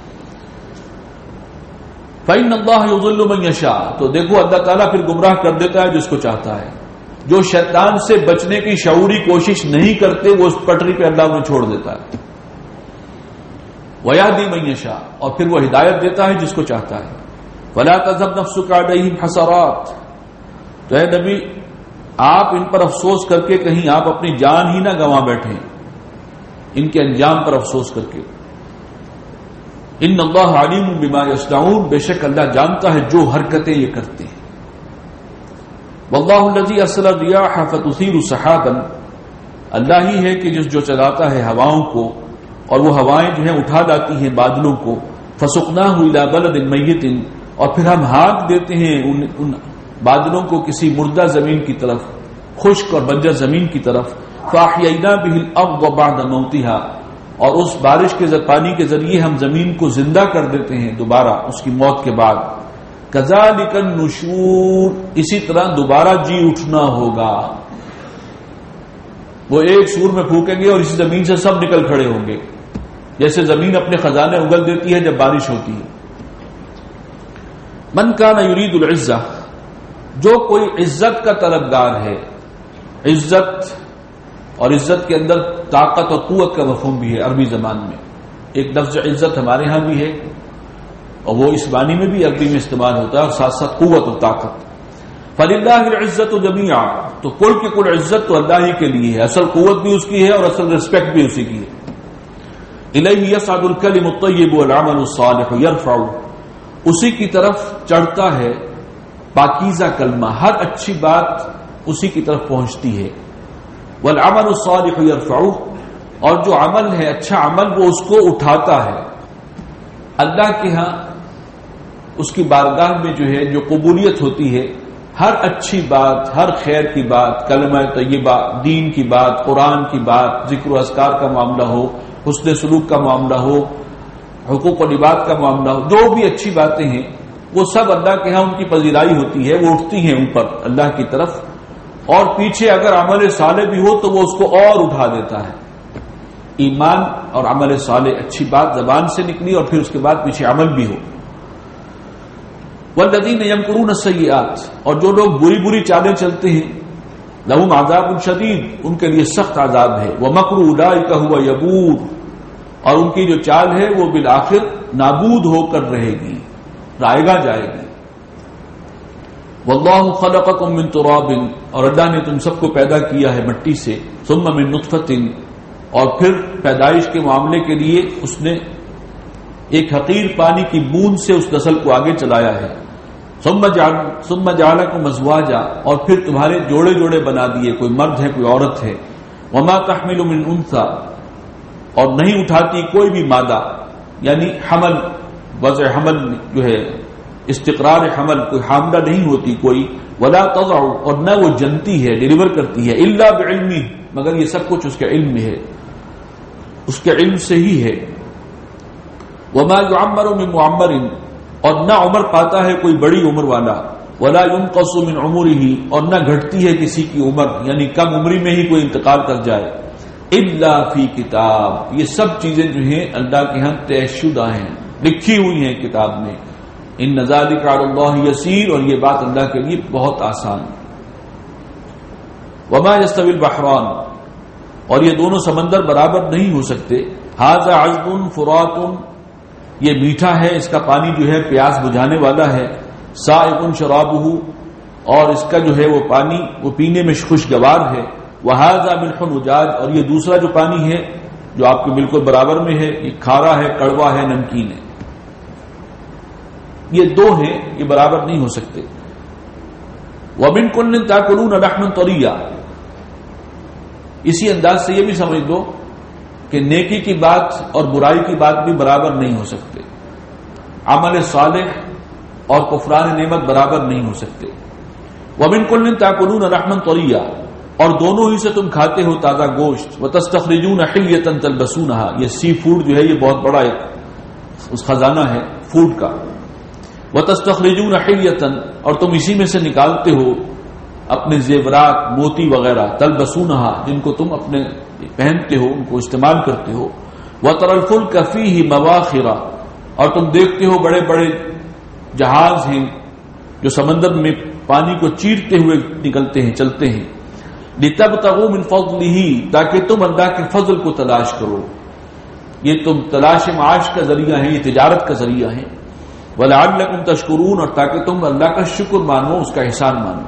Speaker 2: فَإِنَّ اللَّهَ يُضِلُّ مَن يَشَاءُ، تو دیکھو اللہ تعالیٰ پھر گمراہ کر دیتا ہے جس کو چاہتا ہے. جو شیطان سے بچنے کی شعوری کوشش نہیں کرتے وہ اس پٹری پہ اللہ انہیں چھوڑ دیتا ہے. وَيَهْدِي مَن يَشَاءُ، اور پھر وہ ہدایت دیتا ہے جس کو چاہتا ہے. وَلَا تَذْهَبْ نَفْسُكَ عَلَيْهِمْ حَسَرَاتٍ، تو اے نبی آپ ان پر افسوس کر کے کہیں آپ اپنی جان ہی نہ گنوا بیٹھیں، ان کے انجام پر افسوس کر کے. ان اللہ علیم بما یصنعون، بے شک اللہ جانتا ہے جو حرکتیں یہ کرتے ہیں. واللہ الذی ارسل الرياح فتثیر سحابا، اللہ ہی ہے کہ جس جو چلاتا ہے ہواؤں کو، اور وہ ہوائیں جو ہیں اٹھا لاتی ہیں بادلوں کو، فسقناہ الی بلد میت، اور پھر ہم ہانک دیتے ہیں ان, ان بادلوں کو کسی مردہ زمین کی طرف، خشک اور بنجر زمین کی طرف، فاحیینا بہ الارض بعد موتها، اور اس بارش کے پانی کے ذریعے ہم زمین کو زندہ کر دیتے ہیں دوبارہ اس کی موت کے بعد، کذالک النشور، اسی طرح دوبارہ جی اٹھنا ہوگا۔ وہ ایک سور میں پھونکیں گے اور اسی زمین سے سب نکل کھڑے ہوں گے، جیسے زمین اپنے خزانے اگل دیتی ہے جب بارش ہوتی ہے۔ من کان یرید العزہ، جو کوئی عزت کا طلبگار ہے، عزت اور عزت کے اندر طاقت اور قوت کا مفہوم بھی ہے عربی زبان میں۔ ایک لفظ عزت ہمارے ہاں بھی ہے اور وہ اس معنی میں بھی عربی میں استعمال ہوتا ہے، اور ساتھ ساتھ قوت اور طاقت۔ فللہ العزت جمیعا، تو کل کی کل عزت تو اللہ ہی کے لیے ہے، اصل قوت بھی اس کی ہے اور اصل ریسپیکٹ بھی اسی کی ہے۔ الیہ یصعد الکلم الطیب والعمل الصالح یرفع، اسی کی طرف چڑھتا ہے پاکیزہ کلمہ، ہر اچھی بات اسی کی طرف پہنچتی ہے۔ والعمل الصالح یرفعہ، اور جو عمل ہے اچھا عمل وہ اس کو اٹھاتا ہے۔ اللہ کے ہاں اس کی بارگاہ میں جو ہے جو قبولیت ہوتی ہے، ہر اچھی بات، ہر خیر کی بات، کلمہ طیبہ، دین کی بات، قرآن کی بات، ذکر و اذکار کا معاملہ ہو، حسن سلوک کا معاملہ ہو، حقوق و لباد کا معاملہ ہو، جو بھی اچھی باتیں ہیں وہ سب اللہ کے ہاں ان کی پذیرائی ہوتی ہے، وہ اٹھتی ہیں اوپر اللہ کی طرف، اور پیچھے اگر عمل صالح بھی ہو تو وہ اس کو اور اٹھا دیتا ہے۔ ایمان اور عمل صالح، اچھی بات زبان سے نکلی اور پھر اس کے بعد پیچھے عمل بھی ہو۔ والذین یمکرون السیئات، اور جو لوگ بری بری چالیں چلتے ہیں، لہم عذاب شدید، ان کے لیے سخت عذاب ہے۔ ومکر اولئک هو یبور، اور ان کی جو چال ہے وہ بالآخر نابود ہو کر رہے گی، رائے گا جائے گی۔ واللہ خلقکم من تراب، اور اللہ نے تم سب کو پیدا کیا ہے مٹی سے، ثم من نطفۃ، اور پھر پیدائش کے معاملے کے لیے اس نے ایک حقیر پانی کی بوند سے اس نسل کو آگے چلایا ہے۔ ثم جعل ثم جعلکم ازواجا، اور پھر تمہارے جوڑے جوڑے بنا دیے، کوئی مرد ہے کوئی عورت ہے۔ وما تحمل من انثى، اور نہیں اٹھاتی کوئی بھی مادہ، یعنی حمل، وضع حمل جو ہے، استقرار حمل، کوئی حاملہ نہیں ہوتی کوئی، ولا تضع، اور نہ وہ جنتی ہے، ڈیلیور کرتی ہے، الا بعلمہ، مگر یہ سب کچھ اس کے علم میں ہے، اس کے علم سے ہی ہے۔ وما يعمر من معمر، اور نہ عمر پاتا ہے کوئی بڑی عمر والا، ولا ينقص من عمره، اور نہ گھٹتی ہے کسی کی عمر، یعنی کم عمری میں ہی کوئی انتقال کر جائے، الا فی کتاب، یہ سب چیزیں جو ہیں اللہ کے ہاں طے شدہ ہیں، لکھی ہوئی ہیں کتاب میں۔ ان ذلک علی اللہ یسیر، اور یہ بات اللہ کے لیے بہت آسان۔ وما یستوی البحران، اور یہ دونوں سمندر برابر نہیں ہو سکتے۔ ھذا عذب فرات، یہ میٹھا ہے، اس کا پانی جو ہے پیاس بجھانے والا ہے، سائغ شرابہ، اور اس کا جو ہے وہ پانی وہ پینے میں خوشگوار ہے، وھذا ملح اجاج، اور یہ دوسرا جو پانی ہے جو آپ کے بالکل برابر میں ہے، یہ کھارا ہے، کڑوا ہے، نمکین ہے۔ یہ دو ہیں، یہ برابر نہیں ہو سکتے۔ ومن کل تاکلون لحما طریا، اسی انداز سے یہ بھی سمجھ دو کہ نیکی کی بات اور برائی کی بات بھی برابر نہیں ہو سکتے، عمل صالح اور کفران نعمت برابر نہیں ہو سکتے۔ ومن کل تاکلون لحما طریا، اور دونوں ہی سے تم کھاتے ہو تازہ گوشت، وتستخرجون حلیۃ تلبسونها، یہ سی فوڈ جو ہے یہ بہت بڑا ایک اس خزانہ ہے فوڈ کا۔ وتستخرجون حلیۃ، اور تم اسی میں سے نکالتے ہو اپنے زیورات، موتی وغیرہ، تلبسونها، جن کو تم اپنے پہنتے ہو، ان کو استعمال کرتے ہو۔ وترى الفلك فيه مواخر، اور تم دیکھتے ہو بڑے بڑے جہاز ہیں جو سمندر میں پانی کو چیرتے ہوئے نکلتے ہیں، چلتے ہیں۔ لتبتغوا من فضله، تاکہ تم اللہ کے فضل کو تلاش کرو، یہ تم تلاش معاش کا ذریعہ ہے، یہ تجارت کا ذریعہ ہے۔ ولعلکم تشکرون، اور تاکہ تم اللہ کا شکر مانو، اس کا احسان مانو۔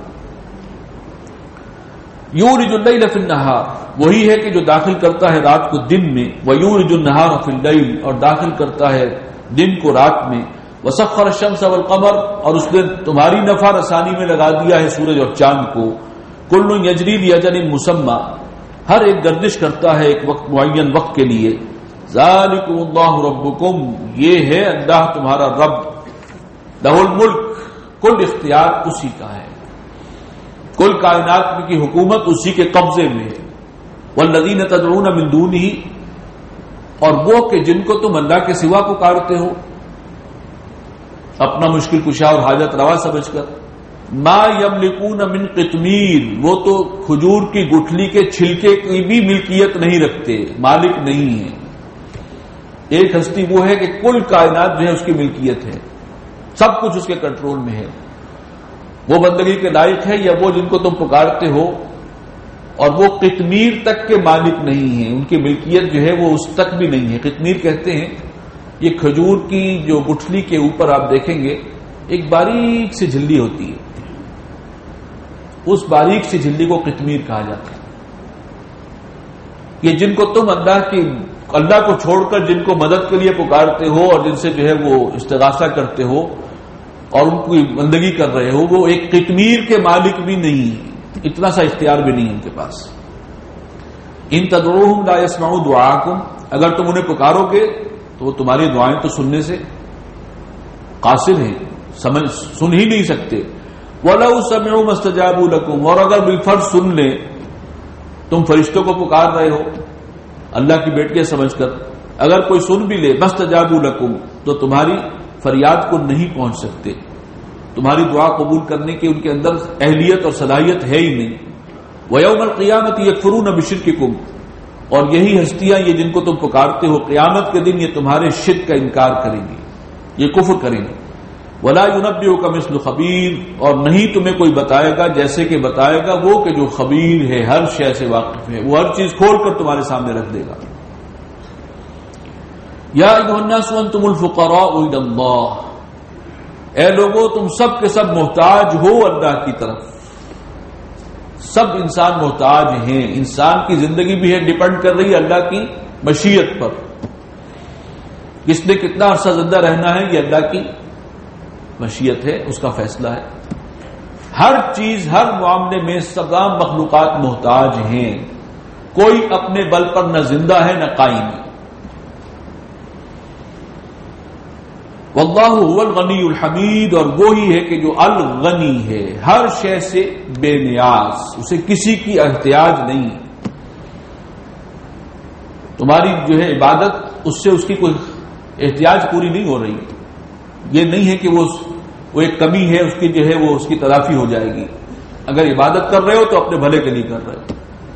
Speaker 2: یولج اللیل فی النہار، وہی ہے کہ جو داخل کرتا ہے رات کو دن میں، ویولج النہار فی اللیل، اور داخل کرتا ہے دن کو رات میں۔ وسخر الشمس والقمر، اور اس نے تمہاری نفع رسانی میں لگا دیا ہے سورج اور چاند کو۔ کل یجری لاجل مسمی، ہر ایک گردش کرتا ہے ایک وقت معین وقت کے لیے. ذالکم اللہ ربکم، یہ ہے اللہ تمہارا رب. لہ الملک، کل اختیار اسی کا ہے، کل کائنات کی حکومت اسی کے قبضے میں ہے. والذین تدعون من دونہ، اور وہ کہ جن کو تم اللہ کے سوا پکارتے ہو اپنا مشکل کشا اور حاجت روا سمجھ کر، ما یملکون من قطمیر، وہ تو کھجور کی گٹھلی کے چھلکے کی بھی ملکیت نہیں رکھتے، مالک نہیں ہے. ایک ہستی وہ ہے کہ کل کائنات جو ہے اس کی ملکیت ہے، سب کچھ اس کے کنٹرول میں ہے. وہ بندگی کے لائق ہے یا وہ جن کو تم پکارتے ہو، اور وہ قطمیر تک کے مالک نہیں ہیں، ان کی ملکیت جو ہے وہ اس تک بھی نہیں ہے. قطمیر کہتے ہیں یہ کھجور کی جو گٹھلی کے اوپر آپ دیکھیں گے ایک باریک سی جھلی ہوتی ہے، اس باریک سی جھلی کو قطمیر کہا جاتا ہے. یہ جن کو تم اللہ کی اللہ کو چھوڑ کر جن کو مدد کے لیے پکارتے ہو اور جن سے جو ہے وہ استغاثہ کرتے ہو اور ان کی بندگی کر رہے ہو، وہ ایک قطمیر کے مالک بھی نہیں، اتنا سا اختیار بھی نہیں ان کے پاس. ان تدعوہم لا يسمعوا دعاءکم، اگر تم انہیں پکارو گے تو وہ تمہاری دعائیں تو سننے سے قاصر ہیں، سمجھ سن ہی نہیں سکتے. وَلَوْ سَمِعُوا مَا اسْتَجَابُوا لَكُمْ، اور اگر بالفرض سن لیں، تم فرشتوں کو پکار رہے ہو اللہ کی بیٹیاں سمجھ کر، اگر کوئی سن بھی لے مَا اسْتَجَابُوا لَكُمْ، تو تمہاری فریاد کو نہیں پہنچ سکتے، تمہاری دعا قبول کرنے کی ان کے اندر اہلیت اور صلاحیت ہے ہی نہیں. وَيَوْمَ الْقِيَامَةِ يَكْفُرُونَ بِشِرْكِكُمْ، اور یہی ہستیاں یہ جن کو تم پکارتے ہو قیامت کے دن یہ تمہارے شرک کا انکار کریں گی، یہ کفر کریں گے. وَلَا يُنَبِّئُكَ مِثْلُ خَبِيرٍ، اور نہیں تمہیں کوئی بتائے گا جیسے کہ بتائے گا وہ کہ جو خبیر ہے، ہر شے سے واقف ہے، وہ ہر چیز کھول کر تمہارے سامنے رکھ دے گا. یا ایھا الناس انتم الفقراء الی اللہ، اے لوگو تم سب کے سب محتاج ہو اللہ کی طرف. سب انسان محتاج ہیں، انسان کی زندگی بھی ہے ڈیپینڈ کر رہی ہے اللہ کی مشیت پر. کس نے کتنا عرصہ زندہ رہنا ہے یہ اللہ کی مشیت ہے، اس کا فیصلہ ہے. ہر چیز ہر معاملے میں تمام مخلوقات محتاج ہیں، کوئی اپنے بل پر نہ زندہ ہے نہ قائم ہے. واللہ هو الغنی الحمید، اور وہی ہے کہ جو الغنی ہے، ہر شے سے بے نیاز، اسے کسی کی احتیاج نہیں. تمہاری جو ہے عبادت اس سے اس کی کوئی احتیاج پوری نہیں ہو رہی. یہ نہیں ہے کہ وہ وہ ایک کمی ہے اس کی جو ہے وہ اس کی تلافی ہو جائے گی. اگر عبادت کر رہے ہو تو اپنے بھلے کے لیے کر رہے ہو.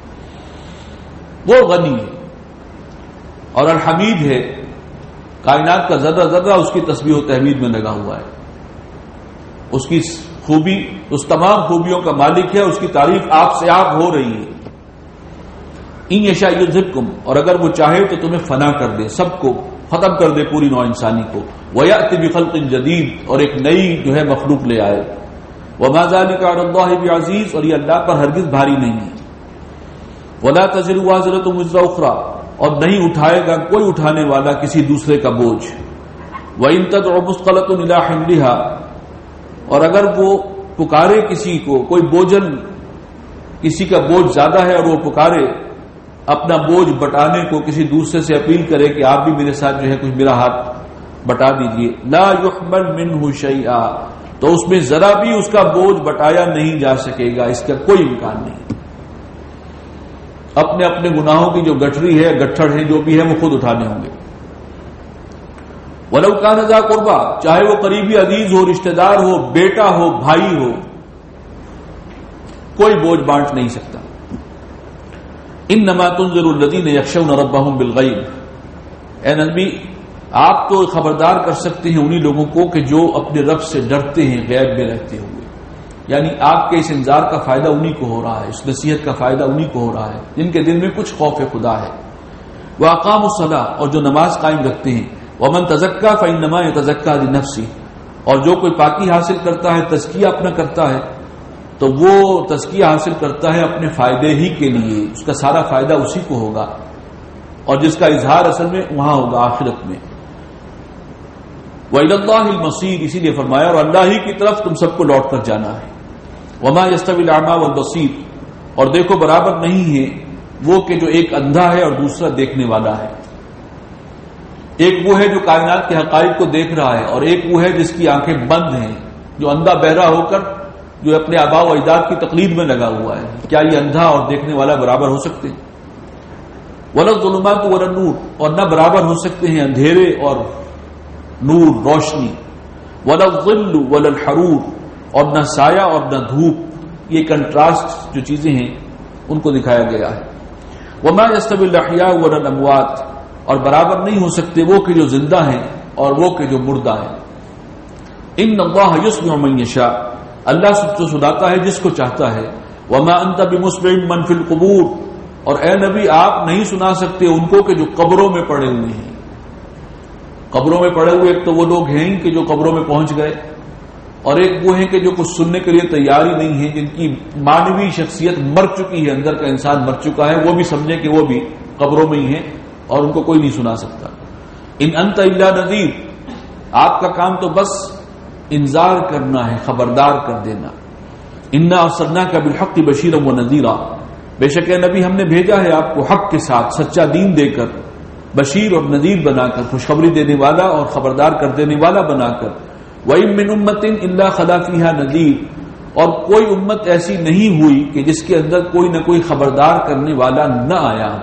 Speaker 2: وہ غنی ہے اور الحمید ہے، کائنات کا ذرہ ذرہ اس کی تسبیح و تحمید میں لگا ہوا ہے. اس کی خوبی، اس تمام خوبیوں کا مالک ہے، اس کی تعریف آپ سے آپ ہو رہی ہے. ان یشاء یذھبکم، اور اگر وہ چاہے تو تمہیں فنا کر دے، سب کو ختم کر دے، پوری نوع انسانی کو. وَيَأْتِ بِخَلْقٍ جَدِيدٍ، اور ایک نئی جو ہے مخلوق لے آئے. وَمَا ذَلِكَ عَلَى اللَّهِ بِعَزِيزٍ، اور یہ اللہ پر ہرگز بھاری نہیں ہے. وَلَا تَزِرُ وَازِرَةٌ وِزْرَ أُخْرَىٰ، اور نہیں اٹھائے گا کوئی اٹھانے والا کسی دوسرے کا بوجھ. وَإِن تَدْعُ مُثْقَلَةٌ إِلَىٰ حِمْلِهَا، اور اگر وہ پکارے کسی کو، کوئی بوجھل کسی کا بوجھ زیادہ ہے اور وہ پکارے اپنا بوجھ بٹانے کو، کسی دوسرے سے اپیل کرے کہ آپ بھی میرے ساتھ جو ہے کچھ میرا ہاتھ بٹا دیجئے. لا يحمل منه شيئا، تو اس میں ذرا بھی اس کا بوجھ بٹایا نہیں جا سکے گا، اس کا کوئی امکان نہیں. اپنے اپنے گناہوں کی جو گٹھری ہے، گٹھڑ ہے، جو بھی ہے وہ خود اٹھانے ہوں گے. وَلَوْ كَانَ ذَا قُرْبَىٰ، چاہے وہ قریبی عزیز ہو، رشتہ دار ہو، بیٹا ہو، بھائی ہو، کوئی بوجھ بانٹ نہیں سکتا. انما تنذر الذین یخشون ربهم بالغیب، اے نبی آپ تو خبردار کر سکتے ہیں انہی لوگوں کو کہ جو اپنے رب سے ڈرتے ہیں غیب میں رہتے ہوئے. یعنی آپ کے اس انذار کا فائدہ انہی کو ہو رہا ہے، اس نصیحت کا فائدہ انہی کو ہو رہا ہے جن کے دل میں کچھ خوف خدا ہے. وَأَقَامُوا الصَّلَاةَ، اور جو نماز قائم رکھتے ہیں. وَمَن تَزَكَّىٰ فَإِنَّمَا يَتَزَكَّىٰ لِنَفْسِهِ، اور جو کوئی پاکی حاصل کرتا ہے، تزکیہ اپنا کرتا ہے، تو وہ تزکیہ حاصل کرتا ہے اپنے فائدے ہی کے لیے، اس کا سارا فائدہ اسی کو ہوگا، اور جس کا اظہار اصل میں وہاں ہوگا آخرت میں. وَإِلَى اللَّهِ الْمَصِيرُ، اسی لیے فرمایا اور اللہ ہی کی طرف تم سب کو لوٹ کر جانا ہے. وَمَا يَسْتَوِي الْأَعْمَىٰ وَالْبَصِيرُ، اور دیکھو برابر نہیں ہے وہ کہ جو ایک اندھا ہے اور دوسرا دیکھنے والا ہے. ایک وہ ہے جو کائنات کے حقائق کو دیکھ رہا ہے، اور ایک وہ ہے جس کی آنکھیں بند ہیں، جو اندھا بہرا ہو کر جو اپنے آباء و اجداد کی تقلید میں لگا ہوا ہے. کیا یہ اندھا اور دیکھنے والا برابر ہو سکتے ہیں؟ ولا الظلمات ولا النور، اور نہ برابر ہو سکتے ہیں اندھیرے اور نور، روشنی. ولا الظل ولا الحرور، اور نہ سایہ اور نہ دھوپ. یہ کنٹراسٹ جو چیزیں ہیں ان کو دکھایا گیا ہے. وما يستوي الاحياء ولا الاموات، اور برابر نہیں ہو سکتے وہ کہ جو زندہ ہیں اور وہ کہ جو مردہ ہیں. ان اللہ یسمع من یشاء، اللہ سب کو سناتا ہے جس کو چاہتا ہے. وما انت بمسمع من فی القبور، اور اے نبی آپ نہیں سنا سکتے ان کو کہ جو قبروں میں پڑے ہوئے ہیں. قبروں میں پڑے ہوئے ایک تو وہ لوگ ہیں کہ جو قبروں میں پہنچ گئے، اور ایک وہ ہیں کہ جو کچھ سننے کے لیے تیار ہی نہیں ہے، جن کی مانوی شخصیت مر چکی ہے، اندر کا انسان مر چکا ہے، وہ بھی سمجھے کہ وہ بھی قبروں میں ہی ہیں اور ان کو کوئی نہیں سنا سکتا. ان انت الا نذیر، آپ کا کام تو بس انذار کرنا ہے، خبردار کر دینا. انا ارسلناک بالحق بشیرا ونذیرا، بے شک اے نبی ہم نے بھیجا ہے آپ کو حق کے ساتھ، سچا دین دے کر، بشیر اور نذیر بنا کر، خوشخبری دینے والا اور خبردار کر دینے والا بنا کر. وَإِن مِّنْ أُمَّةٍ إِلَّا خَلَا فِيهَا نَذِيرٌ، اور کوئی امت ایسی نہیں ہوئی کہ جس کے اندر کوئی نہ کوئی خبردار کرنے والا نہ آیا ہو.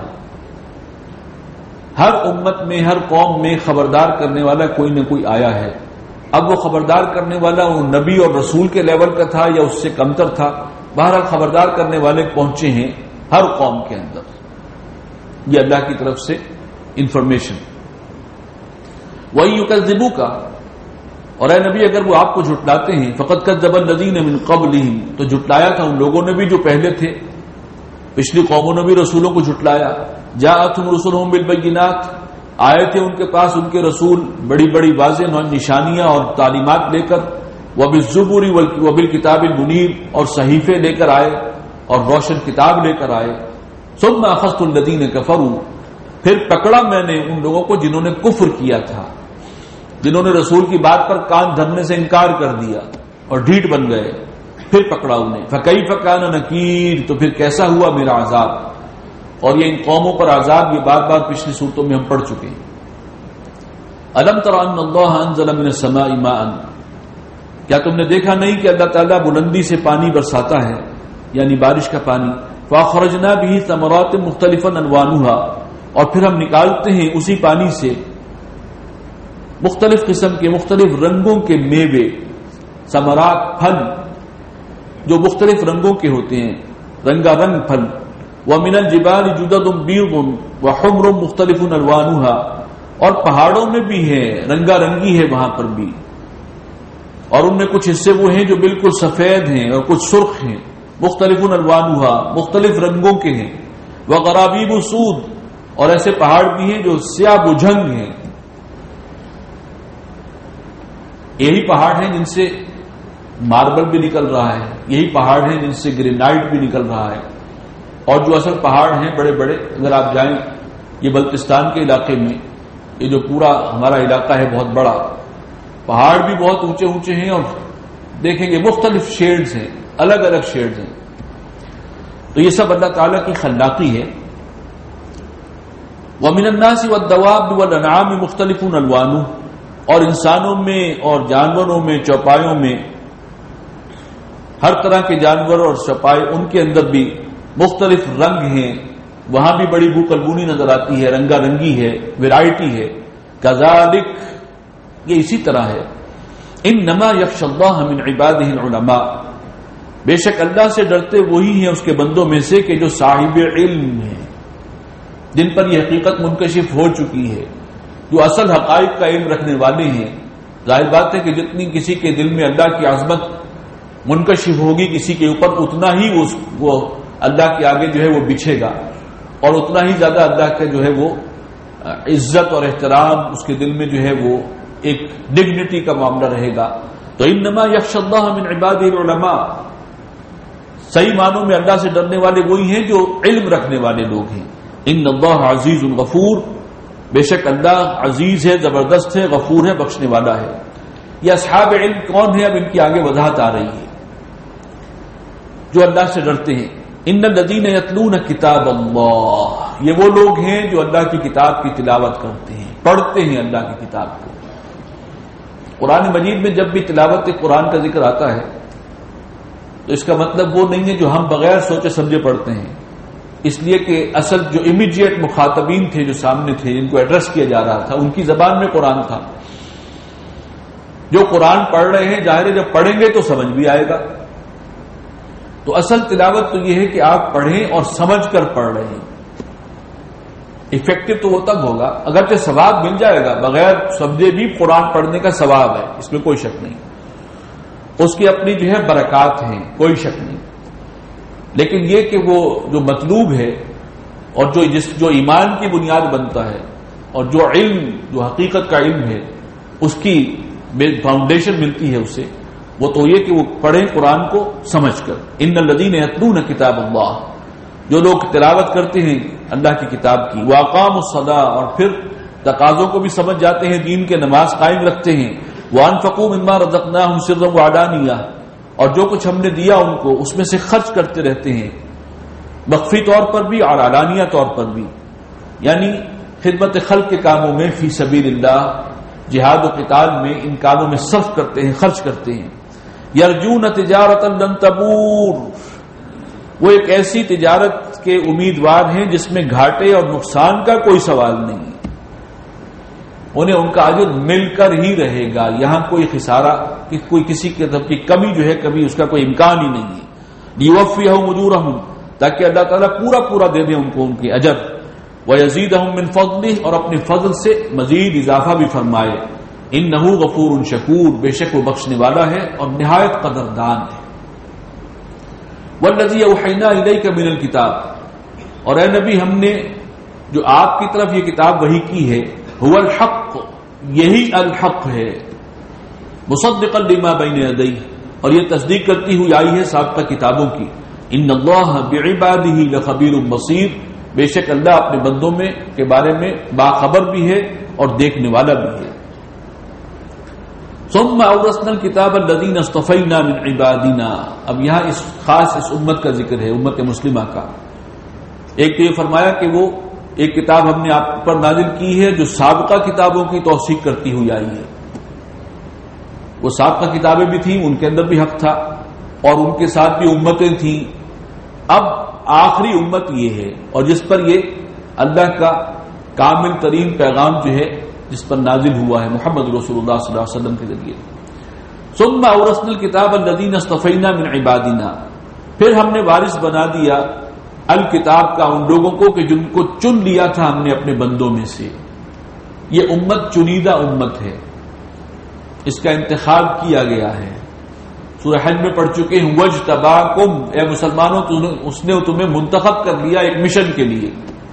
Speaker 2: ہر امت میں، ہر قوم میں خبردار کرنے والا کوئی نہ کوئی آیا ہے. اب وہ خبردار کرنے والا وہ نبی اور رسول کے لیول کا تھا یا اس سے کمتر تھا، بہرحال خبردار کرنے والے پہنچے ہیں ہر قوم کے اندر. یہ اللہ کی طرف سے انفارمیشن. وَيُكَذِّبُوكَ، اور اے نبی اگر وہ آپ کو جھٹلاتے ہیں، فقد کذب الذین من قبلہم، تو جھٹلایا تھا ان لوگوں نے بھی جو پہلے تھے، پچھلی قوموں نے بھی رسولوں کو جھٹلایا. جاءتہم رسلہم بالبینات، آئے تھے ان کے پاس ان کے رسول بڑی بڑی واضح نشانیاں اور تعلیمات لے کر. وبالزبر وبالکتاب المنیر، اور صحیفے لے کر آئے اور روشن کتاب لے کر آئے. ثم اخذت الذین کفروا، پھر پکڑا میں نے ان لوگوں کو جنہوں نے کفر کیا تھا، جنہوں نے رسول کی بات پر کان دھرنے سے انکار کر دیا اور ڈھیٹ بن گئے، پھر پکڑا انہیں. فکیف کان نکیر، تو پھر کیسا ہوا میرا عذاب. اور یہ ان قوموں پر عذاب یہ بار بار پچھلی صورتوں میں ہم پڑھ چکے ہیں. الم تر ان اللہ انزل من السماء ماء، کیا تم نے دیکھا نہیں کہ اللہ تعالیٰ بلندی سے پانی برساتا ہے، یعنی بارش کا پانی. فاخرجنا به ثمرات مختلفا الوانها، اور پھر ہم نکالتے ہیں اسی پانی سے مختلف قسم کے، مختلف رنگوں کے میوے، ثمرات پھل جو مختلف رنگوں کے ہوتے ہیں، رنگا رنگ پھل. وَمِنَ الْجِبَالِ جُدَدٌ بِيضٌ وَحُمْرٌ مُخْتَلِفٌ أَلْوَانُهَا، اور پہاڑوں میں بھی ہے، رنگا رنگی ہے وہاں پر بھی، اور ان میں کچھ حصے وہ ہیں جو بالکل سفید ہیں اور کچھ سرخ ہیں. مختلف ألوانها، مختلف رنگوں کے ہیں. وَغَرَابِيبُ سُود، اور ایسے پہاڑ بھی ہیں جو سیاہ بجھنگ ہیں. یہی پہاڑ ہیں جن سے ماربل بھی نکل رہا ہے، یہی پہاڑ ہیں جن سے گرینائٹ بھی نکل رہا ہے. اور جو اصل پہاڑ ہیں بڑے بڑے، اگر آپ جائیں یہ بلتستان کے علاقے میں، یہ جو پورا ہمارا علاقہ ہے بہت بڑا، پہاڑ بھی بہت اونچے اونچے ہیں، اور دیکھیں گے مختلف شیڈز ہیں، الگ الگ شیڈز ہیں. تو یہ سب اللہ تعالیٰ کی خلاقی ہے. وَمِنَ النَّاسِ وَالدَّوَابِ وَالْأَنْعَامِ مُخْتَلِفٌ أَلْوَانُهُ، اور انسانوں میں اور جانوروں میں، چوپایوں میں، ہر طرح کے جانور اور چوپائے ان کے اندر بھی مختلف رنگ ہیں. وہاں بھی بڑی بو کلبونی نظر آتی ہے، رنگا رنگی ہے، ویرائٹی ہے. کذالک، یہ اسی طرح ہے. انما یخشی اللہ من عبادہ العلماء، بے شک اللہ سے ڈرتے وہی ہیں اس کے بندوں میں سے کہ جو صاحب علم ہیں، جن پر یہ حقیقت منکشف ہو چکی ہے، جو اصل حقائق کا علم رکھنے والے ہیں. ظاہر بات ہے کہ جتنی کسی کے دل میں اللہ کی عظمت منکشف ہوگی کسی کے اوپر، اتنا ہی وہ, وہ اللہ کے آگے جو ہے وہ بچھے گا، اور اتنا ہی زیادہ اللہ کا جو ہے وہ عزت اور احترام اس کے دل میں جو ہے وہ ایک ڈگنیٹی کا معاملہ رہے گا. تو انما یخشی اللہ من عبادہ العلماء، صحیح معنوں میں اللہ سے ڈرنے والے وہی ہیں جو علم رکھنے والے لوگ ہیں. ان اللہ عزیز غفور، بے شک اللہ عزیز ہے، زبردست ہے، غفور ہے، بخشنے والا ہے. یہ اصحاب علم کون ہے؟ اب ان کی آگے وضاحت آ رہی ہے. جو اللہ سے ڈرتے ہیں. ان الذین یتلون کتاب اللہ، یہ وہ لوگ ہیں جو اللہ کی کتاب کی تلاوت کرتے ہیں، پڑھتے ہیں اللہ کی کتاب کو۔ قرآن مجید میں جب بھی تلاوت قرآن کا ذکر آتا ہے تو اس کا مطلب وہ نہیں ہے جو ہم بغیر سوچے سمجھے پڑھتے ہیں، اس لیے کہ اصل جو امیڈیٹ مخاطبین تھے، جو سامنے تھے، جن کو ایڈریس کیا جا رہا تھا، ان کی زبان میں قرآن تھا۔ جو قرآن پڑھ رہے ہیں ظاہر ہے جب پڑھیں گے تو سمجھ بھی آئے گا۔ تو اصل تلاوت تو یہ ہے کہ آپ پڑھیں اور سمجھ کر پڑھ رہے ہیں۔ افیکٹو تو وہ تب ہوگا اگرچہ ثواب مل جائے گا، بغیر سمجھے بھی قرآن پڑھنے کا ثواب ہے، اس میں کوئی شک نہیں، اس کی اپنی جو ہے برکات ہیں، کوئی شک نہیں۔ لیکن یہ کہ وہ جو مطلوب ہے اور جو جس جو ایمان کی بنیاد بنتا ہے اور جو علم جو حقیقت کا علم ہے اس کی فاؤنڈیشن ملتی ہے اسے، وہ تو یہ کہ وہ پڑھیں قرآن کو سمجھ کر۔ ان الذین یتلون کتاب اللہ، جو لوگ تلاوت کرتے ہیں اللہ کی کتاب کی، واقاموا الصلاۃ، اور پھر تقاضوں کو بھی سمجھ جاتے ہیں، دین کے نماز قائم رکھتے ہیں، وانفقوا مما رزقناہم سرا وعلانیہ، اور جو کچھ ہم نے دیا ان کو اس میں سے خرچ کرتے رہتے ہیں، مخفی طور پر بھی اور علانیہ طور پر بھی، یعنی خدمت خلق کے کاموں میں، فی سبیل اللہ، جہاد و قتال میں، ان کاموں میں صرف کرتے ہیں، خرچ کرتے ہیں۔ یرجون تجارتا لن تبور، وہ ایک ایسی تجارت کے امیدوار ہیں جس میں گھاٹے اور نقصان کا کوئی سوال نہیں، انہیں ان کا اجر مل کر ہی رہے گا، یہاں کوئی خسارہ، کوئی کسی قسم کی کمی جو ہے کبھی اس کا کوئی امکان ہی نہیں ہے۔ لیوفیہم اجورہم، تاکہ اللہ تعالیٰ پورا پورا دے دے ان کو ان کے اجر، ویزیدہم من فضلہ، اور اپنے فضل سے مزید اضافہ بھی فرمائے۔ انہ غفور شکور، بے شک وہ بخشنے والا ہے اور نہایت قدردان ہے۔ والذی اوحینا الیک من الکتاب، اور اے نبی ہم نے جو آپ کی طرف یہ کتاب وحی کی ہے، هو الحق، یہی الحق ہے، مصدقا لما بین یدیہ، اور یہ تصدیق کرتی ہوئی آئی ہے سابقہ کتابوں کی۔ ان اللہ بعبادہ لخبیر بصیر، بے شک اللہ اپنے بندوں میں کے بارے میں باخبر بھی ہے اور دیکھنے والا بھی ہے۔ ثم اورثنا الکتاب الذین اصطفینا من عبادنا، اب یہاں اس خاص اس امت کا ذکر ہے، امت مسلمہ کا۔ ایک تو یہ فرمایا کہ وہ ایک کتاب ہم نے آپ پر نازل کی ہے جو سابقہ کتابوں کی توثیق کرتی ہوئی آئی ہے۔ وہ سابقہ کتابیں بھی تھیں، ان کے اندر بھی حق تھا، اور ان کے ساتھ بھی امتیں تھیں۔ اب آخری امت یہ ہے اور جس پر یہ اللہ کا کامل ترین پیغام جو ہے جس پر نازل ہوا ہے، محمد رسول اللہ صلی اللہ علیہ وسلم کے ذریعے۔ ثم اورثنا الکتاب الذین اصطفینا من عبادنا، پھر ہم نے وارث بنا دیا الکتاب کا ان لوگوں کو کہ جن کو چن لیا تھا ہم نے اپنے بندوں میں سے۔ یہ امت چنیدہ امت ہے، اس کا انتخاب کیا گیا ہے۔ سورہ حج میں پڑھ چکے ہیں، وَاجْتَبَاكُمْ، اے مسلمانوں اس نے تمہیں منتخب کر لیا ایک مشن کے لیے۔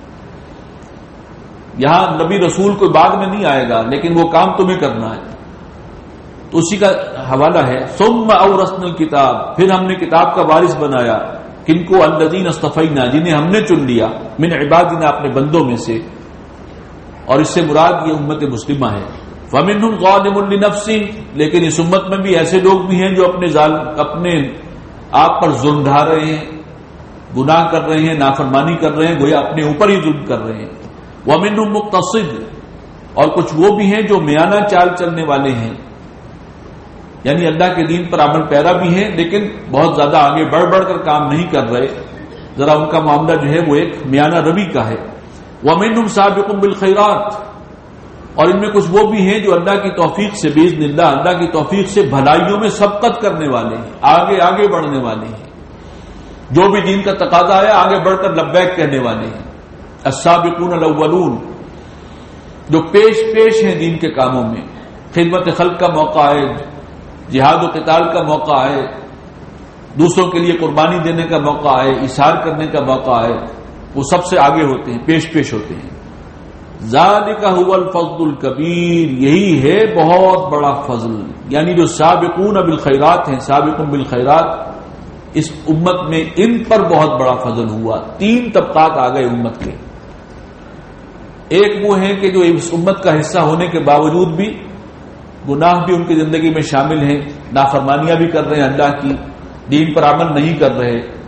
Speaker 2: یہاں نبی رسول کوئی بعد میں نہیں آئے گا، لیکن وہ کام تمہیں کرنا ہے، تو اسی کا حوالہ ہے۔ ثم اورثنا الکتاب، پھر ہم نے کتاب کا وارث بنایا، کن کو؟ الذین اصطفینا، جنہیں ہم نے چن لیا، من عبادنا، اپنے بندوں میں سے، اور اس سے مراد یہ امت مسلمہ ہے۔ فمنہم ظالم لنفسہ، لیکن اس امت میں بھی ایسے لوگ بھی ہیں جو اپنے ظالم اپنے آپ پر ظلم ڈھا رہے ہیں، گناہ کر رہے ہیں، نافرمانی کر رہے ہیں، گویا اپنے اوپر ہی ظلم کر رہے ہیں۔ ومنہم مقتصد، اور کچھ وہ بھی ہیں جو میانہ چال چلنے والے ہیں، یعنی اللہ کے دین پر عمل پیرا بھی ہیں لیکن بہت زیادہ آگے بڑھ بڑھ کر کام نہیں کر رہے، ذرا ان کا معاملہ جو ہے وہ ایک میانہ روی کا ہے۔ ومنہم سابق بالخیرات، اور ان میں کچھ وہ بھی ہیں جو اللہ کی توفیق سے، باذن اللہ اللہ کی توفیق سے بھلائیوں میں سبقت کرنے والے ہیں، آگے آگے بڑھنے والے ہیں، جو بھی دین کا تقاضا آیا آگے بڑھ کر لبیک کہنے والے ہیں۔ السابقون الاولون، جو پیش پیش ہیں دین کے کاموں میں، خدمت خلق کا موقع آئے، جہاد و قتال کا موقع آئے، دوسروں کے لیے قربانی دینے کا موقع آئے، اثار کرنے کا موقع آئے، وہ سب سے آگے ہوتے ہیں، پیش پیش ہوتے ہیں۔ ذالک هو الفضل الکبیر، یہی ہے بہت بڑا فضل، یعنی جو سابقون بالخیرات ہیں، سابقون بالخیرات، اس امت میں ان پر بہت بڑا فضل ہوا۔ تین طبقات آ گئے امت کے، ایک وہ ہیں کہ جو اس امت کا حصہ ہونے کے باوجود بھی گناہ بھی ان کی زندگی میں شامل ہیں، نافرمانیاں بھی کر رہے ہیں، اللہ کی دین پر عمل نہیں کر رہے،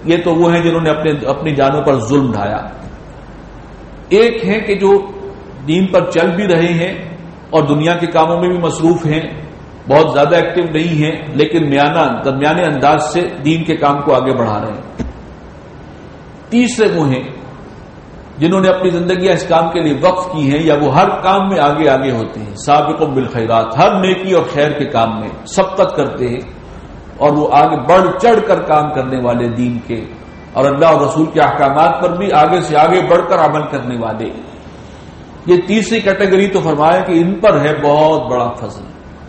Speaker 2: یہ تو وہ ہیں جنہوں نے اپنے اپنی جانوں پر ظلم ڈھایا. ایک ہیں کہ جو دین پر چل بھی رہے ہیں اور دنیا کے کاموں میں بھی مصروف ہیں، بہت زیادہ ایکٹیو نہیں ہیں، لیکن میانہ درمیانے انداز سے دین کے کام کو آگے بڑھا رہے ہیں. تیسرے وہ ہیں جنہوں نے اپنی زندگیاں اس کام کے لیے وقف کی ہیں، یا وہ ہر کام میں آگے آگے ہوتے ہیں، سابقون بالخیرات، ہر نیکی اور خیر کے کام میں سبقت کرتے ہیں اور وہ آگے بڑھ چڑھ کر کام کرنے والے دین کے اور اللہ اور رسول کے احکامات پر بھی آگے سے آگے بڑھ کر عمل کرنے والے. یہ تیسری کیٹیگری تو فرمایا کہ ان پر ہے بہت بڑا فضل.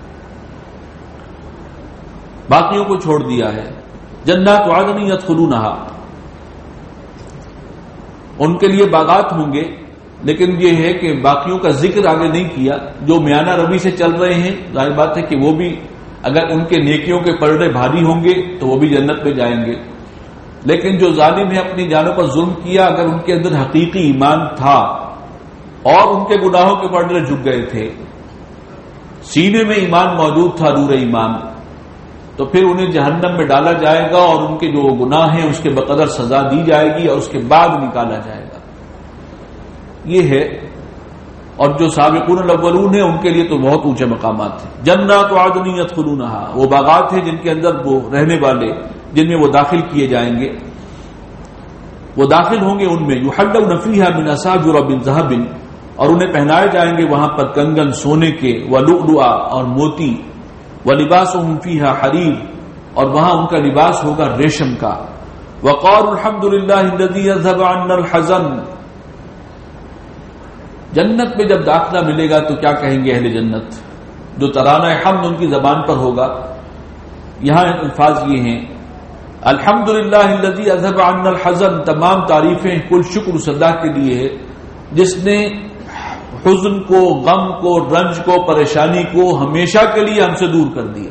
Speaker 2: باقیوں کو چھوڑ دیا ہے. جنات عدن یدخلونہا، ان کے لیے باغات ہوں گے، لیکن یہ ہے کہ باقیوں کا ذکر آگے نہیں کیا. جو میانہ روی سے چل رہے ہیں ظاہر بات ہے کہ وہ بھی اگر ان کے نیکیوں کے پلڑے بھاری ہوں گے تو وہ بھی جنت میں جائیں گے. لیکن جو ظالم ہے اپنی جانوں پر ظلم کیا، اگر ان کے اندر حقیقی ایمان تھا اور ان کے گناہوں کے پلڑے جھک گئے تھے، سینے میں ایمان موجود تھا، نور ایمان، تو پھر انہیں جہنم میں ڈالا جائے گا اور ان کے جو گناہ ہیں اس کے بقدر سزا دی جائے گی اور اس کے بعد نکالا جائے گا. یہ ہے. اور جو سابقون الاولون ہیں ان کے لیے تو بہت اونچے مقامات ہیں. جنات عدن یدخلونہا، وہ باغات ہیں جن کے اندر وہ رہنے والے، جن میں وہ داخل کیے جائیں گے، وہ داخل ہوں گے ان میں. یحلون فیہا من اساور من ذہب، اور انہیں پہنائے جائیں گے وہاں پر کنگن سونے کے، ولؤلؤا اور موتی، ولباسهم فیہا حریر، اور وہاں ان کا لباس ہوگا ریشم کا. وقالوا الحمد للہ الذی اذهب عنا الحزن. جنت میں جب داخلہ ملے گا تو کیا کہیں گے اہل جنت؟ جو ترانہ حمد ان کی زبان پر ہوگا. یہاں الفاظ یہ ہیں الحمد للہ الذی اذهب عنا الحزن، تمام تعریفیں کل شکر اس اللہ کے لیے ہے جس نے حزن کو، غم کو، رنج کو، پریشانی کو ہمیشہ کے لیے ہم سے دور کر دیا.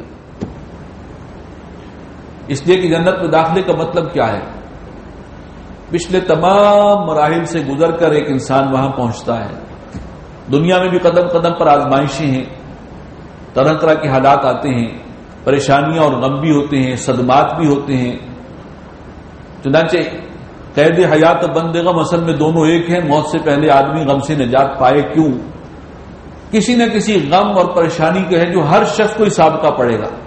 Speaker 2: اس لیے کہ جنت میں داخلے کا مطلب کیا ہے؟ پچھلے تمام مراحل سے گزر کر ایک انسان وہاں پہنچتا ہے. دنیا میں بھی قدم قدم پر آزمائشیں ہیں، طرح طرح کے حالات آتے ہیں، پریشانیاں اور غم بھی ہوتے ہیں، صدمات بھی ہوتے ہیں. چنانچہ قید حیات اور بند غم اصل میں دونوں ایک ہیں. موت سے پہلے آدمی غم سے نجات پائے کیوں؟ کسی نہ کسی غم اور پریشانی کے ہے جو ہر شخص کو ہی سابقہ پڑے گا،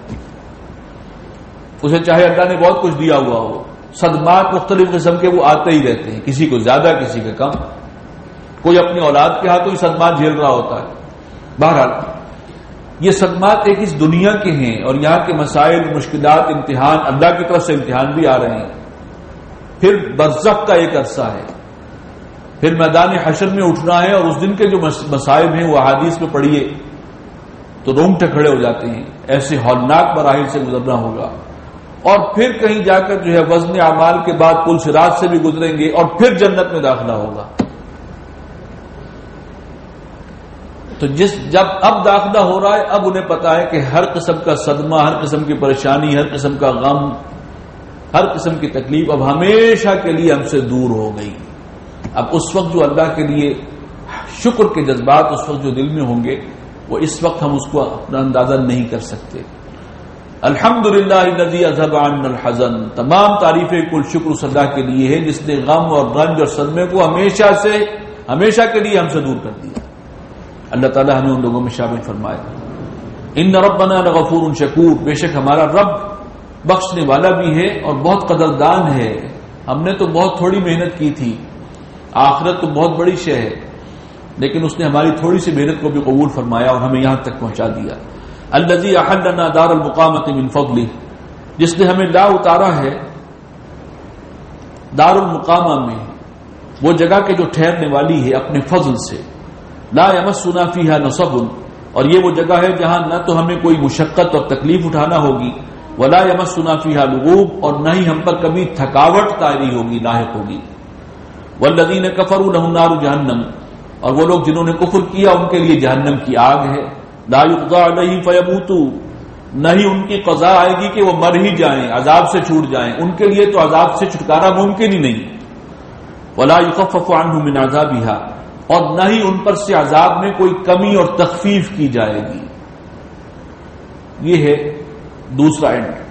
Speaker 2: اسے چاہے اللہ نے بہت کچھ دیا ہوا ہو. صدمات مختلف قسم کے وہ آتے ہی رہتے ہیں، کسی کو زیادہ کسی کا کم. کوئی اپنی اولاد کے ہاتھوں ہی صدمات جھیل رہا ہوتا ہے. بہرحال یہ صدمات ایک اس دنیا کے ہیں اور یہاں کے مسائل، مشکلات، امتحان، اللہ کی طرف سے امتحان بھی آ رہے ہیں. پھر برزخ کا ایک عرصہ ہے، پھر میدان حشر میں اٹھنا ہے، اور اس دن کے جو مصائب ہیں وہ احادیث میں پڑھیے تو رونگٹے کھڑے ہو جاتے ہیں. ایسے ہولناک مراحل سے گزرنا ہوگا، اور پھر کہیں جا کر جو ہے وزن اعمال کے بعد پل صراط سے بھی گزریں گے، اور پھر جنت میں داخلہ ہوگا. تو جس جب اب داخلہ ہو رہا ہے، اب انہیں پتا ہے کہ ہر قسم کا صدمہ، ہر قسم کی پریشانی، ہر قسم کا غم، ہر قسم کی تکلیف اب ہمیشہ کے لیے ہم سے دور ہو گئی. اب اس وقت جو اللہ کے لیے شکر کے جذبات اس وقت جو دل میں ہوں گے، وہ اس وقت ہم اس کو اپنا اندازہ نہیں کر سکتے. الحمدللہ الذی اذهب عنا الحزن، تمام تعریفیں کل شکر اس اللہ کے لیے ہے جس نے غم اور رنج اور صدمے کو ہمیشہ سے ہمیشہ کے لیے ہم سے دور کر دیا. اللہ تعالیٰ ہمیں ان لوگوں میں شامل فرمائے. ان ربنا لغفور شکور، بے شک ہمارا رب بخشنے والا بھی ہے اور بہت قدردان ہے. ہم نے تو بہت تھوڑی محنت کی تھی، آخرت تو بہت بڑی شے ہے، لیکن اس نے ہماری تھوڑی سی محنت کو بھی قبول فرمایا اور ہمیں یہاں تک پہنچا دیا. الذی احلنا دار المقامۃ من فضلہ، جس نے ہمیں لا اتارا ہے دار المقامہ میں، وہ جگہ کے جو ٹھہرنے والی ہے اپنے فضل سے. لا یمسنا فیہا نصب، اور یہ وہ جگہ ہے جہاں نہ تو ہمیں کوئی مشقت اور تکلیف اٹھانا ہوگی، ولا یمسنا فیہا لغوب، اور نہ ہی ہم پر کبھی تھکاوٹ طاری ہوگی، لاحق ہوگی. والذین کفروا لہم نار جہنم، اور وہ لوگ جنہوں نے کفر کیا ان کے لیے جہنم کی آگ ہے. لا یقضى علیہم فیموتوا، نہ ہی ان کی قضا آئے گی کہ وہ مر ہی جائیں، عذاب سے چھوٹ جائیں. ان کے لیے تو عذاب سے چھٹکارا ممکن ہی نہیں. ولا یخفف عنہم من عذابها، اور نہ ہی ان پر سے عذاب میں کوئی کمی اور تخفیف کی جائے گی. یہ ہے دوسرا اینڈ.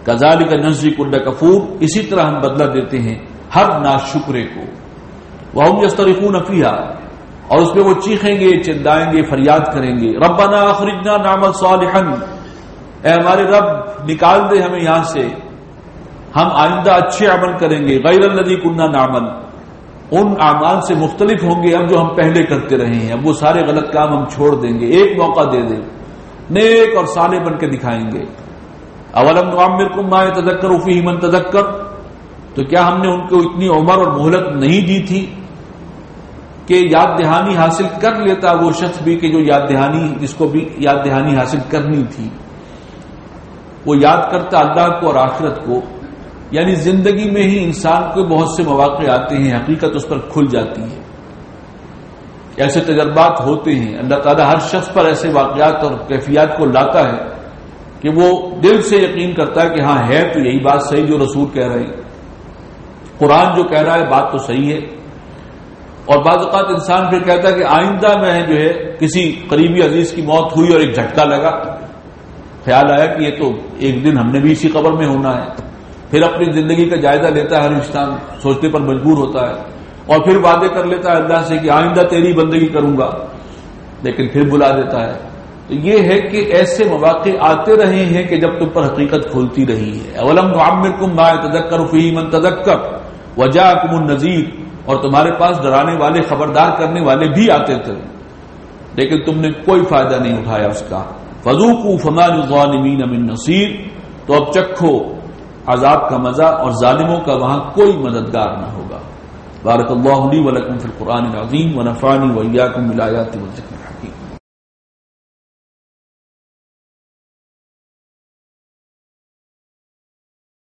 Speaker 2: کذالک نجزی کل کفور، اسی طرح ہم بدلہ دیتے ہیں ہر ناشکرے کو. وہم یسترخون فیہا، اور اس پہ وہ چیخیں گے، چلائیں گے، فریاد کریں گے، ربنا اخرجنا نعمل صالحا، اے ہمارے رب نکال دے ہمیں یہاں سے، ہم آئندہ اچھے عمل کریں گے، غیر الذی کنا نعمل، ان اعمال سے مختلف ہوں گے اب جو ہم پہلے کرتے رہے ہیں، اب وہ سارے غلط کام ہم چھوڑ دیں گے، ایک موقع دے دیں، نیک اور صالح بن کے دکھائیں گے. اولم نعمرکم ما یتذکر فیہ من تذکر، تو کیا ہم نے ان کو اتنی عمر اور مہلت نہیں دی تھی کہ یاد دہانی حاصل کر لیتا وہ شخص بھی کہ جو یاد دہانی جس کو بھی یاد دہانی حاصل کرنی تھی وہ یاد کرتا اللہ کو اور آخرت کو. یعنی زندگی میں ہی انسان کو بہت سے مواقع آتے ہیں، حقیقت اس پر کھل جاتی ہے، ایسے تجربات ہوتے ہیں. اللہ تعالیٰ ہر شخص پر ایسے واقعات اور کیفیات کو لاتا ہے کہ وہ دل سے یقین کرتا ہے کہ ہاں ہے تو یہی بات صحیح جو رسول کہہ رہے ہیں، قرآن جو کہہ رہا ہے بات تو صحیح ہے. اور بعض اوقات انسان پھر کہتا ہے کہ آئندہ میں جو ہے کسی قریبی عزیز کی موت ہوئی اور ایک جھٹکا لگا، خیال آیا کہ یہ تو ایک دن ہم نے بھی اسی قبر میں ہونا ہے، پھر اپنی زندگی کا جائزہ لیتا ہے، ہر انسان سوچنے پر مجبور ہوتا ہے اور پھر وعدے کر لیتا ہے اللہ سے کہ آئندہ تیری بندگی کروں گا، لیکن پھر بلا دیتا ہے. تو یہ ہے کہ ایسے مواقع آتے رہے ہیں کہ جب تم پر حقیقت کھولتی رہی ہے. اولم نعمرکم ما یتذکر فیہ من تذکر وجاءکم النذیر، اور تمہارے پاس ڈرانے والے خبردار کرنے والے بھی آتے تھے لیکن تم نے کوئی فائدہ نہیں اٹھایا اس کا. فذوقوا فما للظالمین من نصیر، تو اب چکھو عذاب کا مزہ اور ظالموں کا وہاں کوئی مددگار نہ ہوگا. بارک اللہ لی ولکم فی القرآن العظیم ونفعنی وإیاکم بالآیات والذکر الحکیم.